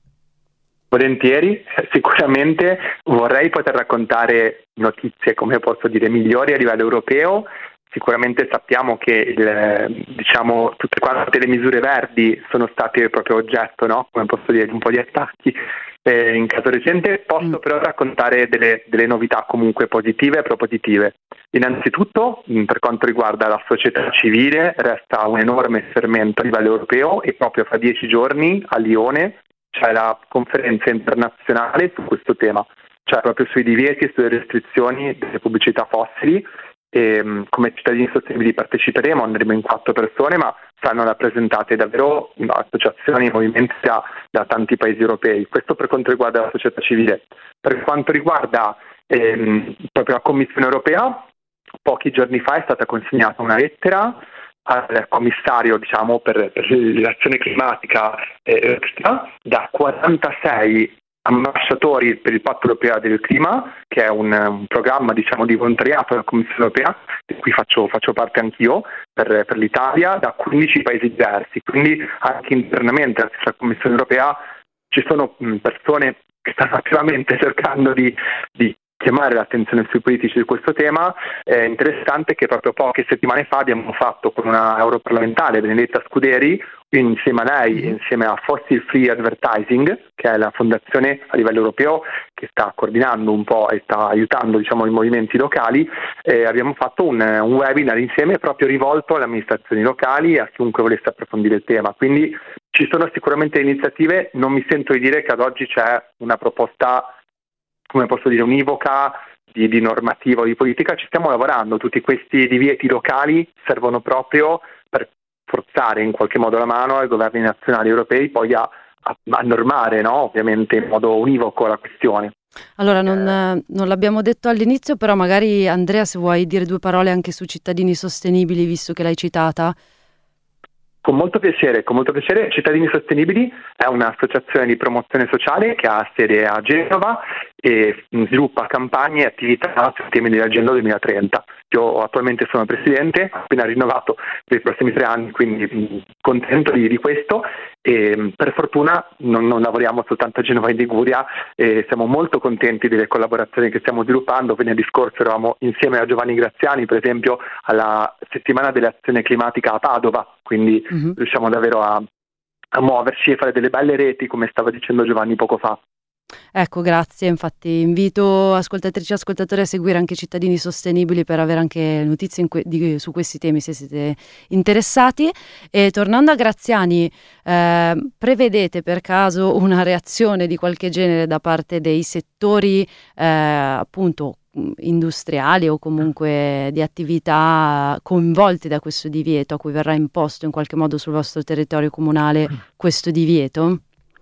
Volentieri, sicuramente vorrei poter raccontare notizie, come posso dire, migliori a livello europeo. Sicuramente sappiamo che il, diciamo, tutte quante le misure verdi sono state proprio oggetto, no? Come posso dire, di un po' di attacchi eh, in caso recente. Posso mm. però raccontare delle, delle novità comunque positive e propositive. Innanzitutto, per quanto riguarda la società civile, resta un enorme fermento a livello europeo e proprio fra dieci giorni a Lione c'è la conferenza internazionale su questo tema, cioè proprio sui divieti e sulle restrizioni delle pubblicità fossili. E, come cittadini sostenibili parteciperemo, andremo in quattro persone, ma saranno rappresentate davvero associazioni e movimenti da, da tanti paesi europei. Questo per quanto riguarda la società civile. Per quanto riguarda ehm, proprio la Commissione europea, pochi giorni fa è stata consegnata una lettera al commissario, diciamo, per, per l'azione climatica eh, da quarantasei ambasciatori per il Patto Europeo del Clima, che è un, un programma, diciamo, di volontariato della Commissione Europea, di cui faccio, faccio parte anch'io per, per l'Italia, da quindici paesi diversi. Quindi anche internamente alla stessa Commissione Europea ci sono mh, persone che stanno attivamente cercando di, di chiamare l'attenzione sui politici di questo tema. È interessante che proprio poche settimane fa abbiamo fatto con una europarlamentare, Benedetta Scuderi, insieme a lei e insieme a Fossil Free Advertising, che è la fondazione a livello europeo che sta coordinando un po' e sta aiutando, diciamo, i movimenti locali, eh, abbiamo fatto un, un webinar insieme proprio rivolto alle amministrazioni locali e a chiunque volesse approfondire il tema. Quindi ci sono sicuramente iniziative. Non mi sento di dire che ad oggi c'è una proposta, come posso dire, univoca di, di normativa o di politica. Ci stiamo lavorando. Tutti questi divieti locali servono proprio per forzare in qualche modo la mano ai governi nazionali europei poi a, a, a normare, no? Ovviamente in modo univoco la questione. Allora, non, eh, non l'abbiamo detto all'inizio, però magari Andrea, se vuoi dire due parole anche su Cittadini Sostenibili, visto che l'hai citata. Con molto piacere, con molto piacere. Cittadini Sostenibili è un'associazione di promozione sociale che ha sede a Genova e sviluppa campagne e attività sui temi dell'Agenda duemilatrenta. Io attualmente sono presidente, ho appena rinnovato per i prossimi tre anni, quindi mh, contento di, di questo. E mh, per fortuna non, non lavoriamo soltanto a Genova e in Liguria, e siamo molto contenti delle collaborazioni che stiamo sviluppando. Venerdì scorso eravamo insieme a Giovanni Graziani, per esempio, alla settimana dell'azione climatica a Padova, quindi mm-hmm. riusciamo davvero a, a muoverci e fare delle belle reti, come stava dicendo Giovanni poco fa. Ecco, grazie. Infatti invito ascoltatrici e ascoltatori a seguire anche Cittadini Sostenibili per avere anche notizie in que- di, su questi temi, se siete interessati. E tornando a Graziani, eh, prevedete per caso una reazione di qualche genere da parte dei settori eh, appunto industriali o comunque di attività coinvolti da questo divieto, a cui verrà imposto in qualche modo sul vostro territorio comunale questo divieto?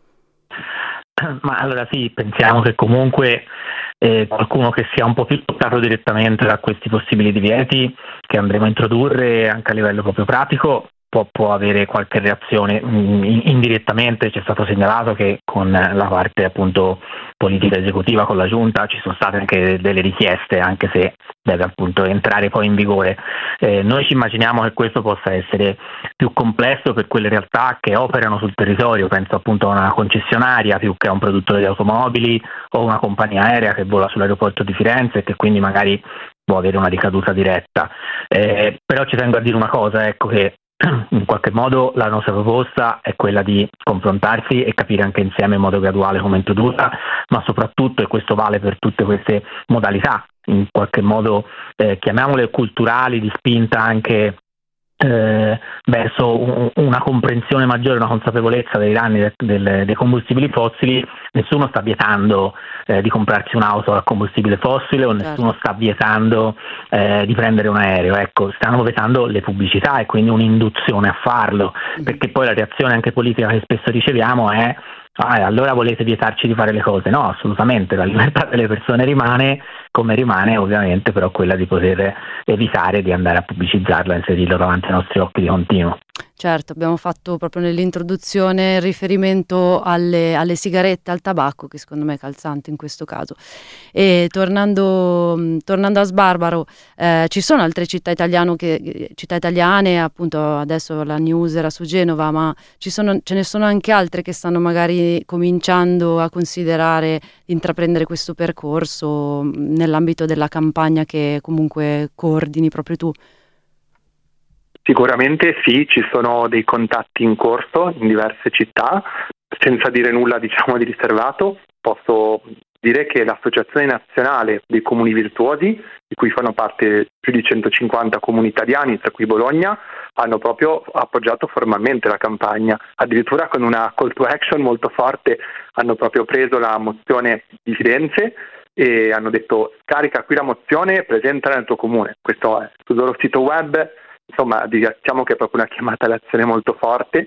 Ma allora sì, pensiamo che comunque eh, qualcuno che sia un po' più toccato direttamente da questi possibili divieti che andremo a introdurre anche a livello proprio pratico può, può avere qualche reazione. In, indirettamente ci è stato segnalato che con la parte appunto politica esecutiva, con la giunta, ci sono state anche delle richieste, anche se deve appunto entrare poi in vigore. Eh, noi ci immaginiamo che questo possa essere più complesso per quelle realtà che operano sul territorio, penso appunto a una concessionaria più che a un produttore di automobili o una compagnia aerea che vola sull'aeroporto di Firenze e che quindi magari può avere una ricaduta diretta. Eh, però ci tengo a dire una cosa, ecco, che in qualche modo la nostra proposta è quella di confrontarsi e capire anche insieme in modo graduale come introdurla, ma soprattutto, e questo vale per tutte queste modalità, in qualche modo eh, chiamiamole culturali, di spinta anche eh, verso un, una comprensione maggiore, una consapevolezza dei danni del, del, dei combustibili fossili. Nessuno sta vietando eh, di comprarsi un'auto a combustibile fossile o nessuno certo. sta vietando eh, di prendere un aereo, ecco, stanno vietando le pubblicità e quindi un'induzione a farlo, mm. perché poi la reazione anche politica che spesso riceviamo è ah, allora volete vietarci di fare le cose? No, assolutamente, la libertà delle persone rimane, come rimane ovviamente però quella di poter evitare di andare a pubblicizzarla e inserirlo davanti ai nostri occhi di continuo. Certo, abbiamo fatto proprio nell'introduzione riferimento alle, alle sigarette, al tabacco, che secondo me è calzante in questo caso. E tornando, tornando a Sbarbaro, eh, ci sono altre città, italiano che, città italiane, appunto adesso la news era su Genova, ma ci sono, ce ne sono anche altre che stanno magari cominciando a considerare di intraprendere questo percorso nell'ambito della campagna che comunque coordini proprio tu. Sicuramente sì, ci sono dei contatti in corso in diverse città, senza dire nulla diciamo di riservato. Posso dire che l'Associazione Nazionale dei Comuni Virtuosi, di cui fanno parte più di centocinquanta comuni italiani, tra cui Bologna, hanno proprio appoggiato formalmente la campagna, addirittura con una call to action molto forte. Hanno proprio preso la mozione di Firenze e hanno detto: scarica qui la mozione, presentala nel tuo comune. Questo è sul loro sito web. Insomma, diciamo che è proprio una chiamata all'azione molto forte.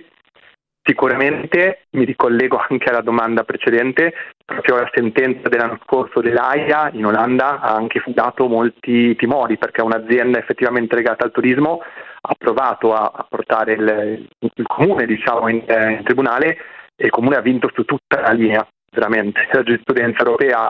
Sicuramente mi ricollego anche alla domanda precedente, proprio la sentenza dell'anno scorso dell'Aia in Olanda ha anche dato molti timori, perché un'azienda effettivamente legata al turismo ha provato a, a portare il, il comune diciamo in, eh, in tribunale, e il comune ha vinto su tutta la linea, veramente. La giurisprudenza europea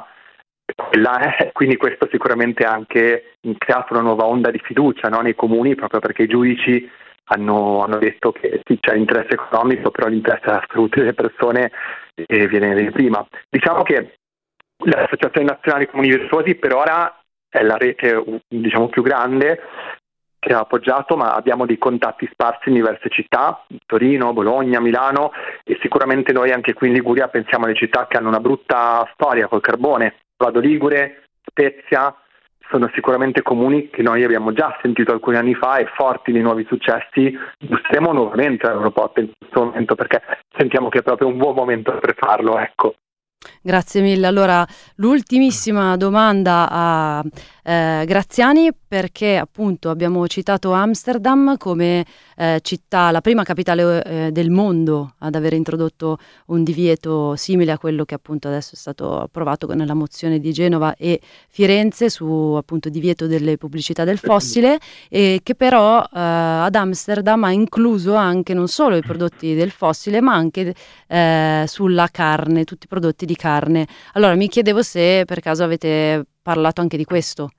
quella è, quindi questo sicuramente ha anche creato una nuova onda di fiducia, no, nei comuni, proprio perché i giudici hanno, hanno detto che sì, c'è interesse economico, però l'interesse della salute delle persone eh, viene prima. Diciamo che l'Associazione Nazionale dei Comuni Virtuosi per ora è la rete diciamo più grande che ha appoggiato, ma abbiamo dei contatti sparsi in diverse città, Torino, Bologna, Milano, e sicuramente noi anche qui in Liguria pensiamo alle città che hanno una brutta storia col carbone. Vado Ligure, Spezia, sono sicuramente comuni che noi abbiamo già sentito alcuni anni fa, e forti di nuovi successi busseremo nuovamente all'Europop in questo momento, perché sentiamo che è proprio un buon momento per farlo, ecco. Grazie mille. Allora, l'ultimissima domanda a eh, Graziani, perché appunto abbiamo citato Amsterdam come eh, città, la prima capitale eh, del mondo ad aver introdotto un divieto simile a quello che appunto adesso è stato approvato nella mozione di Genova, e Firenze su appunto divieto delle pubblicità del fossile, e che però eh, ad Amsterdam ha incluso anche non solo i prodotti del fossile, ma anche eh, sulla carne, tutti i prodotti di carne. Allora mi chiedevo se per caso avete parlato anche di questo.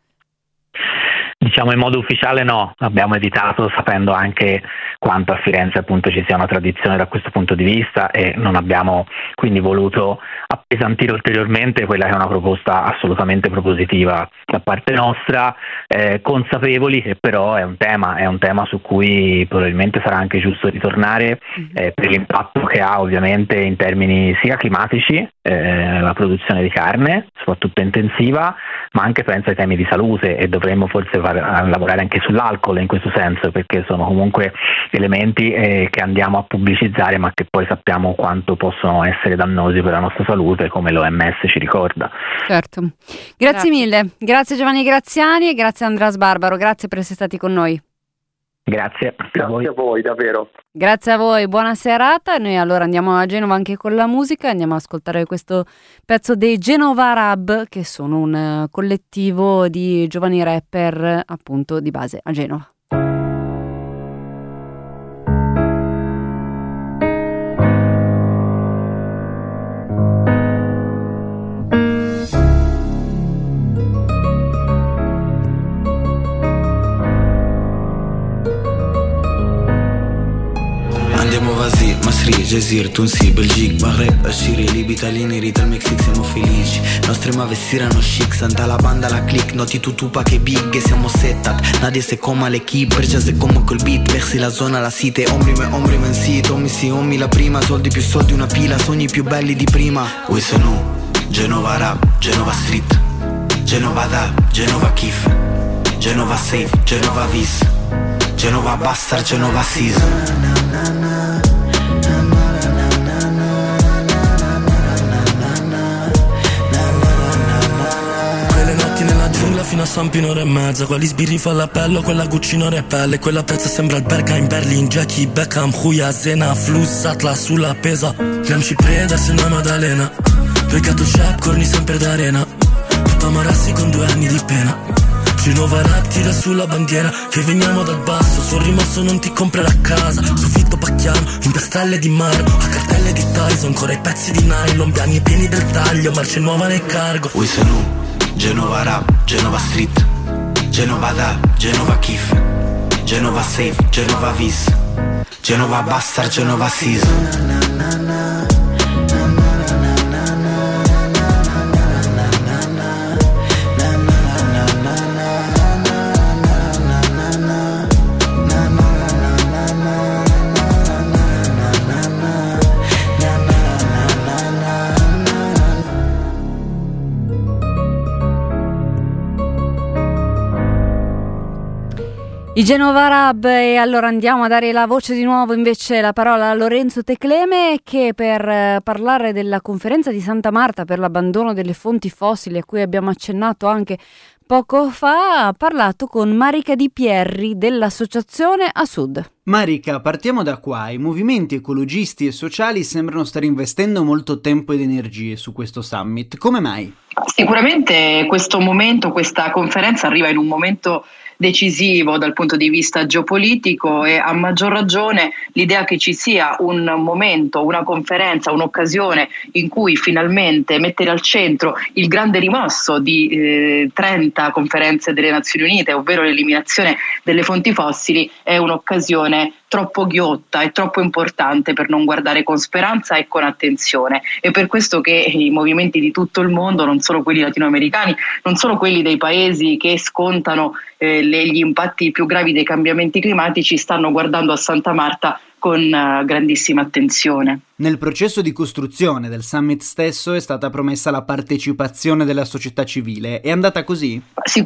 Diciamo in modo ufficiale no, abbiamo editato sapendo anche quanto a Firenze appunto ci sia una tradizione da questo punto di vista, e non abbiamo quindi voluto appesantire ulteriormente quella che è una proposta assolutamente propositiva da parte nostra, eh, consapevoli che però è un tema, è un tema su cui probabilmente sarà anche giusto ritornare, eh, per l'impatto che ha ovviamente in termini sia climatici, eh, la produzione di carne, soprattutto intensiva, ma anche penso ai temi di salute, e dovremmo forse far, lavorare anche sull'alcol in questo senso, perché sono comunque elementi eh, che andiamo a pubblicizzare, ma che poi sappiamo quanto possono essere dannosi per la nostra salute, come l'O M S ci ricorda. Certo. Grazie, grazie mille. Grazie Giovanni Graziani e grazie Andrea Sbarbaro. Grazie per essere stati con noi. Grazie. Grazie a voi, a voi davvero. Grazie a voi, buona serata. Noi allora andiamo a Genova anche con la musica, andiamo ad ascoltare questo pezzo dei Genova Rab, che sono un uh, collettivo di giovani rapper appunto di base a Genova. Andiamo Vasi, Masri, Jazir, Tunsi, Belgique, Maghreb, Ashiri, Libi, Italini, Rita, il Mexico, siamo felici. Nostre ma vestirano chic, santa la banda, la click, noti tu tupa che big, e siamo settat. Nadie se coma l'equipe, percia se come col beat, versi la zona, la site, omri me, omri men sito, ommi si, ommi la prima, soldi più soldi, una pila, sogni più belli di prima. We sono Genova Rap, Genova Street, Genova Dab, Genova Kif, Genova Safe, Genova Vis, Genova Bastard, Genova Season. Fino a San Pino e mezza, quelli sbirri fa l'appello, quella Guccino repelle, quella pezza sembra il Berghain Berlin, Jackie Beckham, Huya Zena, Flus, Atla sulla pesa, Clem ci preda se una Maddalena, poi gatto chef, corni sempre d'arena, papà Marassi con due anni di pena, Genova rap tira sulla bandiera che veniamo dal basso. Sul rimorso non ti compri la casa, soffitto pacchiano in piastrelle di marmo, a cartelle di Tyson, ancora i pezzi di nylon, bianchi pieni del taglio, marce nuova nel cargo. Wisanu, Genova rap, Genova street, Genova da, Genova kiff, Genova safe, Genova vis, Genova bastard, Genova season. I Genova Rab, e allora andiamo a dare la voce di nuovo invece la parola a Lorenzo Tecleme, che per eh, parlare della conferenza di Santa Marta per l'abbandono delle fonti fossili a cui abbiamo accennato anche poco fa ha parlato con Marica Di Pierri dell'associazione A Sud. Marica, partiamo da qua. I movimenti ecologisti e sociali sembrano stare investendo molto tempo ed energie su questo summit. Come mai? Sicuramente questo momento, questa conferenza arriva in un momento decisivo dal punto di vista geopolitico, e a maggior ragione l'idea che ci sia un momento, una conferenza, un'occasione in cui finalmente mettere al centro il grande rimosso di eh, trenta conferenze delle Nazioni Unite, ovvero l'eliminazione delle fonti fossili, è un'occasione troppo ghiotta e troppo importante per non guardare con speranza e con attenzione. È per questo che i movimenti di tutto il mondo, non solo quelli latinoamericani, non solo quelli dei paesi che scontano eh, le, gli impatti più gravi dei cambiamenti climatici, stanno guardando a Santa Marta con uh, grandissima attenzione. Nel processo di costruzione del summit stesso è stata promessa la partecipazione della società civile. È andata così?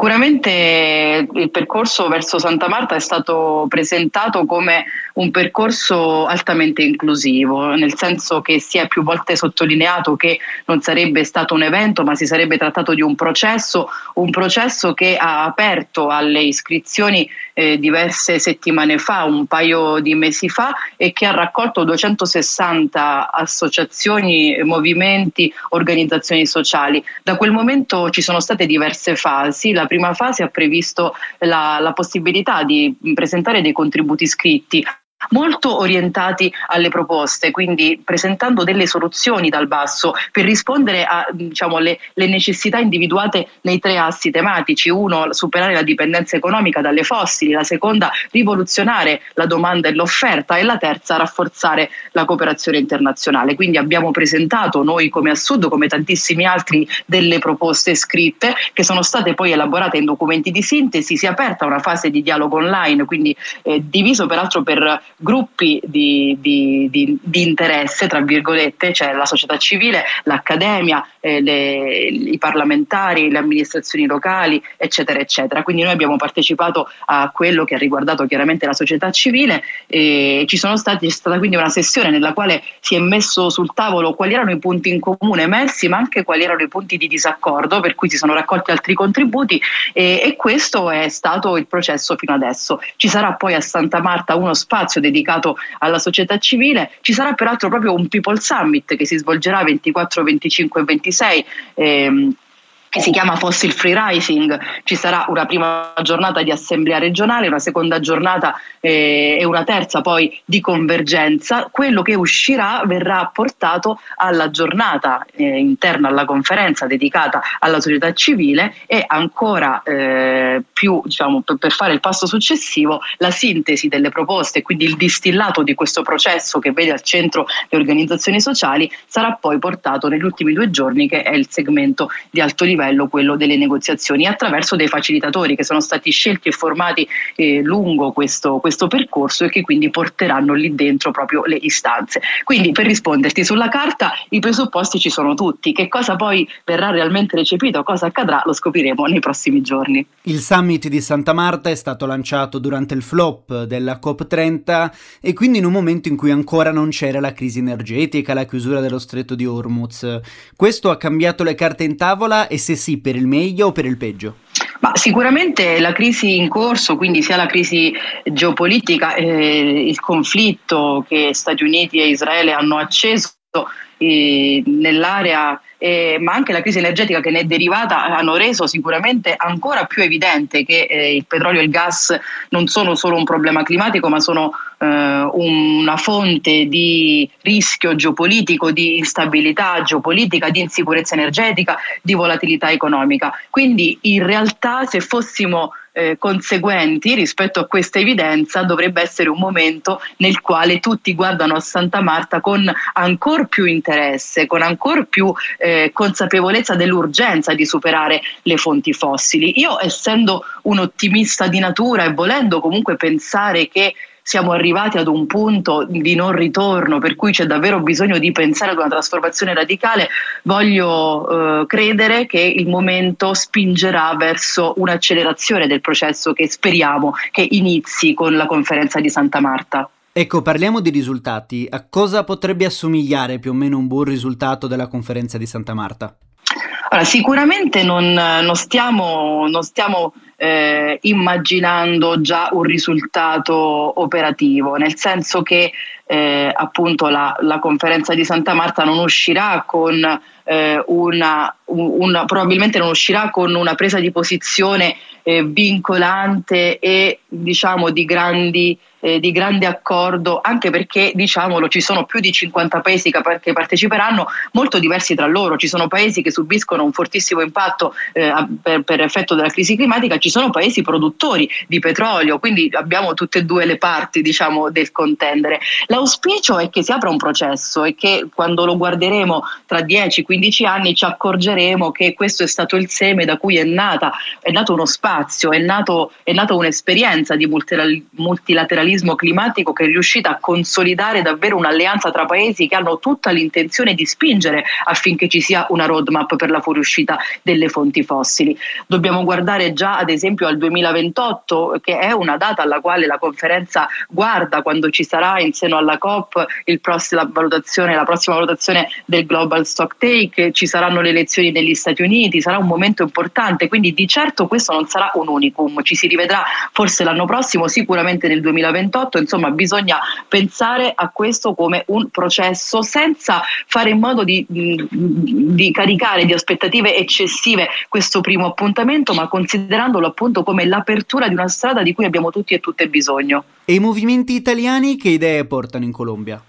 Sicuramente il percorso verso Santa Marta è stato presentato come un percorso altamente inclusivo, nel senso che si è più volte sottolineato che non sarebbe stato un evento, ma si sarebbe trattato di un processo, un processo che ha aperto alle iscrizioni eh, diverse settimane fa, un paio di mesi fa, e che ha raccolto duecentosessanta associazioni, movimenti, organizzazioni sociali. Da quel momento ci sono state diverse fasi. La prima fase ha previsto la, la possibilità di presentare dei contributi scritti molto orientati alle proposte, quindi presentando delle soluzioni dal basso per rispondere a, diciamo, le, le necessità individuate nei tre assi tematici. Uno, superare la dipendenza economica dalle fossili; la seconda, rivoluzionare la domanda e l'offerta; e la terza, rafforzare la cooperazione internazionale. Quindi abbiamo presentato noi come A Sud, come tantissimi altri, delle proposte scritte che sono state poi elaborate in documenti di sintesi. Si è aperta una fase di dialogo online, quindi eh, diviso peraltro per gruppi di, di, di, di interesse, tra virgolette, cioè la società civile, l'accademia, eh, le, i parlamentari, le amministrazioni locali, eccetera, eccetera. Quindi noi abbiamo partecipato a quello che ha riguardato chiaramente la società civile, e ci sono stati, c'è stata quindi una sessione nella quale si è messo sul tavolo quali erano i punti in comune emersi, ma anche quali erano i punti di disaccordo, per cui si sono raccolti altri contributi, e, e questo è stato il processo fino adesso. Ci sarà poi a Santa Marta uno spazio dedicato alla società civile. Ci sarà peraltro proprio un People Summit che si svolgerà ventiquattro, venticinque e ventisei ehm, che si chiama Fossil Free Rising. Ci sarà una prima giornata di assemblea regionale, una seconda giornata eh, e una terza poi di convergenza. Quello che uscirà verrà portato alla giornata eh, interna alla conferenza dedicata alla società civile, e ancora eh, più, diciamo, per, per fare il passo successivo, la sintesi delle proposte, quindi il distillato di questo processo che vede al centro le organizzazioni sociali, sarà poi portato negli ultimi due giorni, che è il segmento di alto livello, quello delle negoziazioni, attraverso dei facilitatori che sono stati scelti e formati eh, lungo questo, questo percorso, e che quindi porteranno lì dentro proprio le istanze. Quindi, per risponderti, sulla carta i presupposti ci sono tutti. Che cosa poi verrà realmente recepito, cosa accadrà, lo scopriremo nei prossimi giorni. Il summit di Santa Marta è stato lanciato durante il flop della COP trenta, e quindi in un momento in cui ancora non c'era la crisi energetica, la chiusura dello stretto di Hormuz. Questo ha cambiato le carte in tavola, e se sì, per il meglio o per il peggio? Ma sicuramente la crisi in corso, quindi sia la crisi geopolitica, eh, il conflitto che Stati Uniti e Israele hanno acceso, eh, nell'area, eh, ma anche la crisi energetica che ne è derivata hanno reso sicuramente ancora più evidente che eh, il petrolio e il gas non sono solo un problema climatico, ma sono eh, una fonte di rischio geopolitico, di instabilità geopolitica, di insicurezza energetica, di volatilità economica. Quindi in realtà, se fossimo Eh, conseguenti rispetto a questa evidenza, dovrebbe essere un momento nel quale tutti guardano a Santa Marta con ancor più interesse, con ancor più eh, consapevolezza dell'urgenza di superare le fonti fossili. Io, essendo un ottimista di natura e volendo comunque pensare che siamo arrivati ad un punto di non ritorno, per cui c'è davvero bisogno di pensare ad una trasformazione radicale, voglio eh, credere che il momento spingerà verso un'accelerazione del processo che speriamo che inizi con la conferenza di Santa Marta. Ecco, parliamo di risultati. A cosa potrebbe assomigliare più o meno un buon risultato della conferenza di Santa Marta? Allora, sicuramente non, non stiamo, non stiamo eh, immaginando già un risultato operativo, nel senso che eh, appunto la, la conferenza di Santa Marta non uscirà con eh, una, una probabilmente non uscirà con una presa di posizione eh, vincolante e diciamo di grandi Eh, di grande accordo, anche perché, diciamolo, ci sono più di cinquanta paesi che parteciperanno, molto diversi tra loro. Ci sono paesi che subiscono un fortissimo impatto eh, per, per effetto della crisi climatica, ci sono paesi produttori di petrolio, quindi abbiamo tutte e due le parti, diciamo, del contendere. L'auspicio è che si apra un processo e che quando lo guarderemo tra dieci quindici anni ci accorgeremo che questo è stato il seme da cui è nata, è nato uno spazio, è nato, è nata un'esperienza di multilateralismo climatico che è riuscita a consolidare davvero un'alleanza tra paesi che hanno tutta l'intenzione di spingere affinché ci sia una roadmap per la fuoriuscita delle fonti fossili. Dobbiamo guardare già ad esempio al duemilaventotto, che è una data alla quale la conferenza guarda quando ci sarà in seno alla COP il pross- la, valutazione, la prossima valutazione del Global Stocktake, ci saranno le elezioni negli Stati Uniti, sarà un momento importante, quindi di certo questo non sarà un unicum, ci si rivedrà forse l'anno prossimo, sicuramente nel duemilaventotto. Insomma, bisogna pensare a questo come un processo senza fare in modo di, di, di caricare di aspettative eccessive questo primo appuntamento, ma considerandolo appunto come l'apertura di una strada di cui abbiamo tutti e tutte bisogno. E i movimenti italiani che idee portano in Colombia?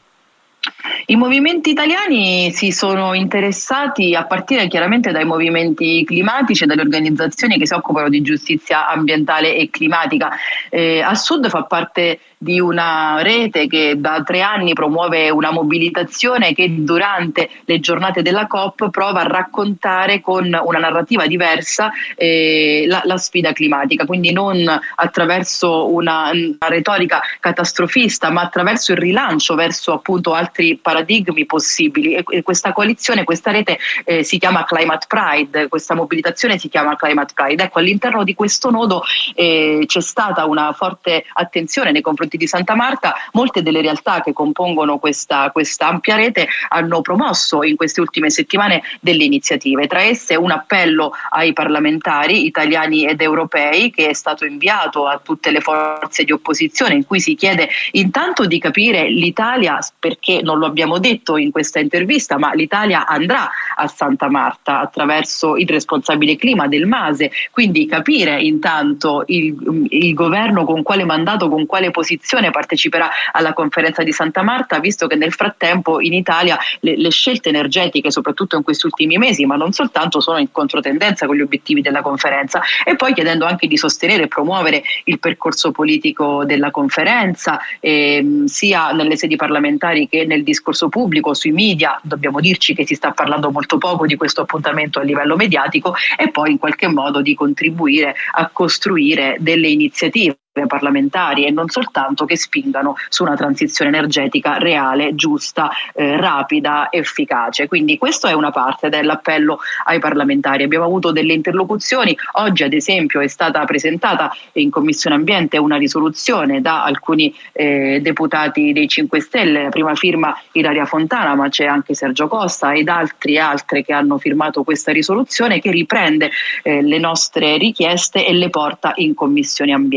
I movimenti italiani si sono interessati, a partire chiaramente dai movimenti climatici e dalle organizzazioni che si occupano di giustizia ambientale e climatica. Eh, a Sud fa parte di una rete che da tre anni promuove una mobilitazione che durante le giornate della COP prova a raccontare con una narrativa diversa eh, la, la sfida climatica, quindi non attraverso una, una retorica catastrofista, ma attraverso il rilancio verso appunto altri paradigmi possibili. E, e questa coalizione, questa rete eh, si chiama Climate Pride, questa mobilitazione si chiama Climate Pride. Ecco, all'interno di questo nodo eh, c'è stata una forte attenzione nei confronti di Santa Marta. Molte delle realtà che compongono questa, questa ampia rete hanno promosso in queste ultime settimane delle iniziative, tra esse un appello ai parlamentari italiani ed europei che è stato inviato a tutte le forze di opposizione, in cui si chiede intanto di capire l'Italia, perché non lo abbiamo detto in questa intervista, ma l'Italia andrà a Santa Marta attraverso il responsabile clima del MASE, quindi capire intanto il, il governo con quale mandato, con quale posizione parteciperà alla conferenza di Santa Marta, visto che nel frattempo in Italia le, le scelte energetiche, soprattutto in questi ultimi mesi, ma non soltanto, sono in controtendenza con gli obiettivi della conferenza, e poi chiedendo anche di sostenere e promuovere il percorso politico della conferenza, eh, sia nelle sedi parlamentari che nel discorso pubblico, sui media. Dobbiamo dirci che si sta parlando molto poco di questo appuntamento a livello mediatico, e poi in qualche modo di contribuire a costruire delle iniziative parlamentari e non soltanto, che spingano su una transizione energetica reale, giusta, eh, rapida, efficace. Quindi questo è una parte dell'appello ai parlamentari. Abbiamo avuto delle interlocuzioni. Oggi ad esempio è stata presentata in Commissione Ambiente una risoluzione da alcuni eh, deputati dei cinque Stelle, prima firma Ilaria Fontana, ma c'è anche Sergio Costa ed altri e altre che hanno firmato questa risoluzione, che riprende eh, le nostre richieste e le porta in Commissione Ambiente.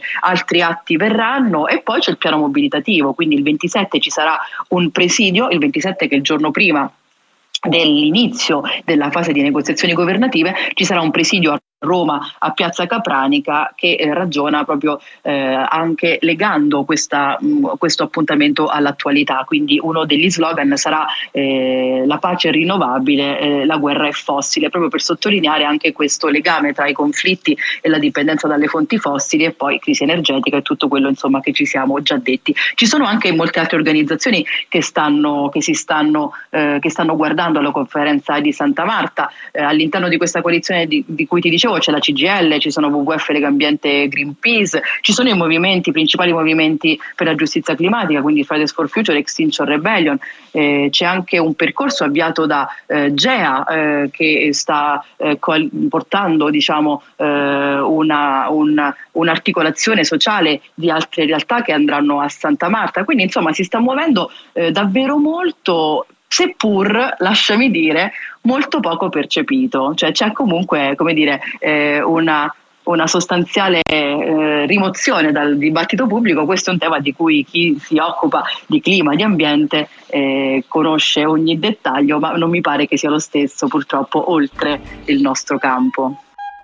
altri atti verranno, e poi c'è il piano mobilitativo, quindi il ventisette ci sarà un presidio, il ventisette che è il giorno prima dell'inizio della fase di negoziazioni governative, ci sarà un presidio a Roma, a Piazza Capranica, che eh, ragiona proprio eh, anche legando questa, mh, questo appuntamento all'attualità. Quindi uno degli slogan sarà eh, la pace è rinnovabile, eh, la guerra è fossile, proprio per sottolineare anche questo legame tra i conflitti e la dipendenza dalle fonti fossili, e poi crisi energetica e tutto quello insomma che ci siamo già detti. Ci sono anche molte altre organizzazioni che stanno, che si stanno, eh, che stanno guardando alla conferenza di Santa Marta. Eh, all'interno di questa coalizione di, di cui ti dicevo c'è la C G I L, ci sono W W F, Legambiente, Greenpeace, ci sono i movimenti, i principali movimenti per la giustizia climatica, quindi Fridays for Future, Extinction Rebellion, eh, c'è anche un percorso avviato da eh, G E A eh, che sta eh, portando diciamo eh, una, una, un'articolazione sociale di altre realtà che andranno a Santa Marta, quindi insomma si sta muovendo eh, davvero molto, seppur, lasciami dire, molto poco percepito, cioè c'è comunque, come dire, eh, una, una sostanziale eh, rimozione dal dibattito pubblico. Questo è un tema di cui chi si occupa di clima, di ambiente, eh, conosce ogni dettaglio, ma non mi pare che sia lo stesso purtroppo oltre il nostro campo.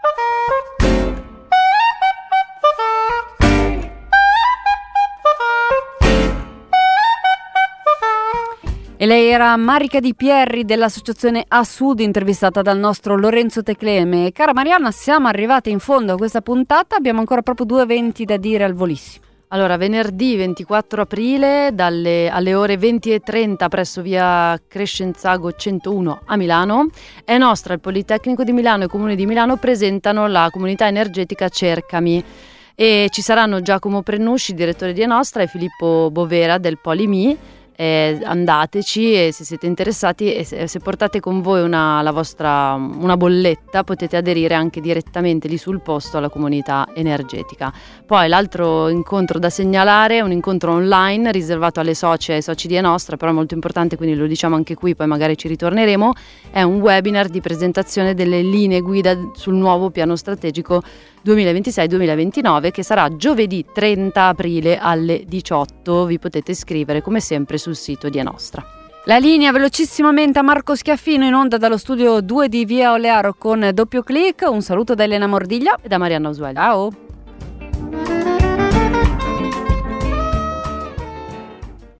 E lei era Marica Di Pierri dell'associazione A Sud, intervistata dal nostro Lorenzo Tecleme. Cara Marianna, siamo arrivate in fondo a questa puntata, abbiamo ancora proprio due eventi da dire al volissimo. Allora, venerdì ventiquattro aprile dalle, alle ore venti e trenta presso via Crescenzago centouno a Milano, è nostra, il Politecnico di Milano e il Comune di Milano presentano la comunità energetica Cercami. E ci saranno Giacomo Prenusci, direttore di Enostra, e Filippo Bovera del Polimi. Eh, andateci, e se siete interessati e se, se portate con voi una, la vostra, una bolletta, potete aderire anche direttamente lì sul posto alla comunità energetica. Poi l'altro incontro da segnalare è un incontro online riservato alle socie e ai soci di Enostra, però è molto importante, quindi lo diciamo anche qui, poi magari ci ritorneremo. È un webinar di presentazione delle linee guida sul nuovo piano strategico duemilaventisei duemilaventinove, che sarà giovedì trenta aprile alle diciotto. Vi potete iscrivere come sempre sul sito di Enostra. La linea velocissimamente a Marco Schiaffino, in onda dallo studio due di Via Olearo con Doppio Click. Un saluto da Elena Mordiglia e da Marianna Usuelli. Ciao.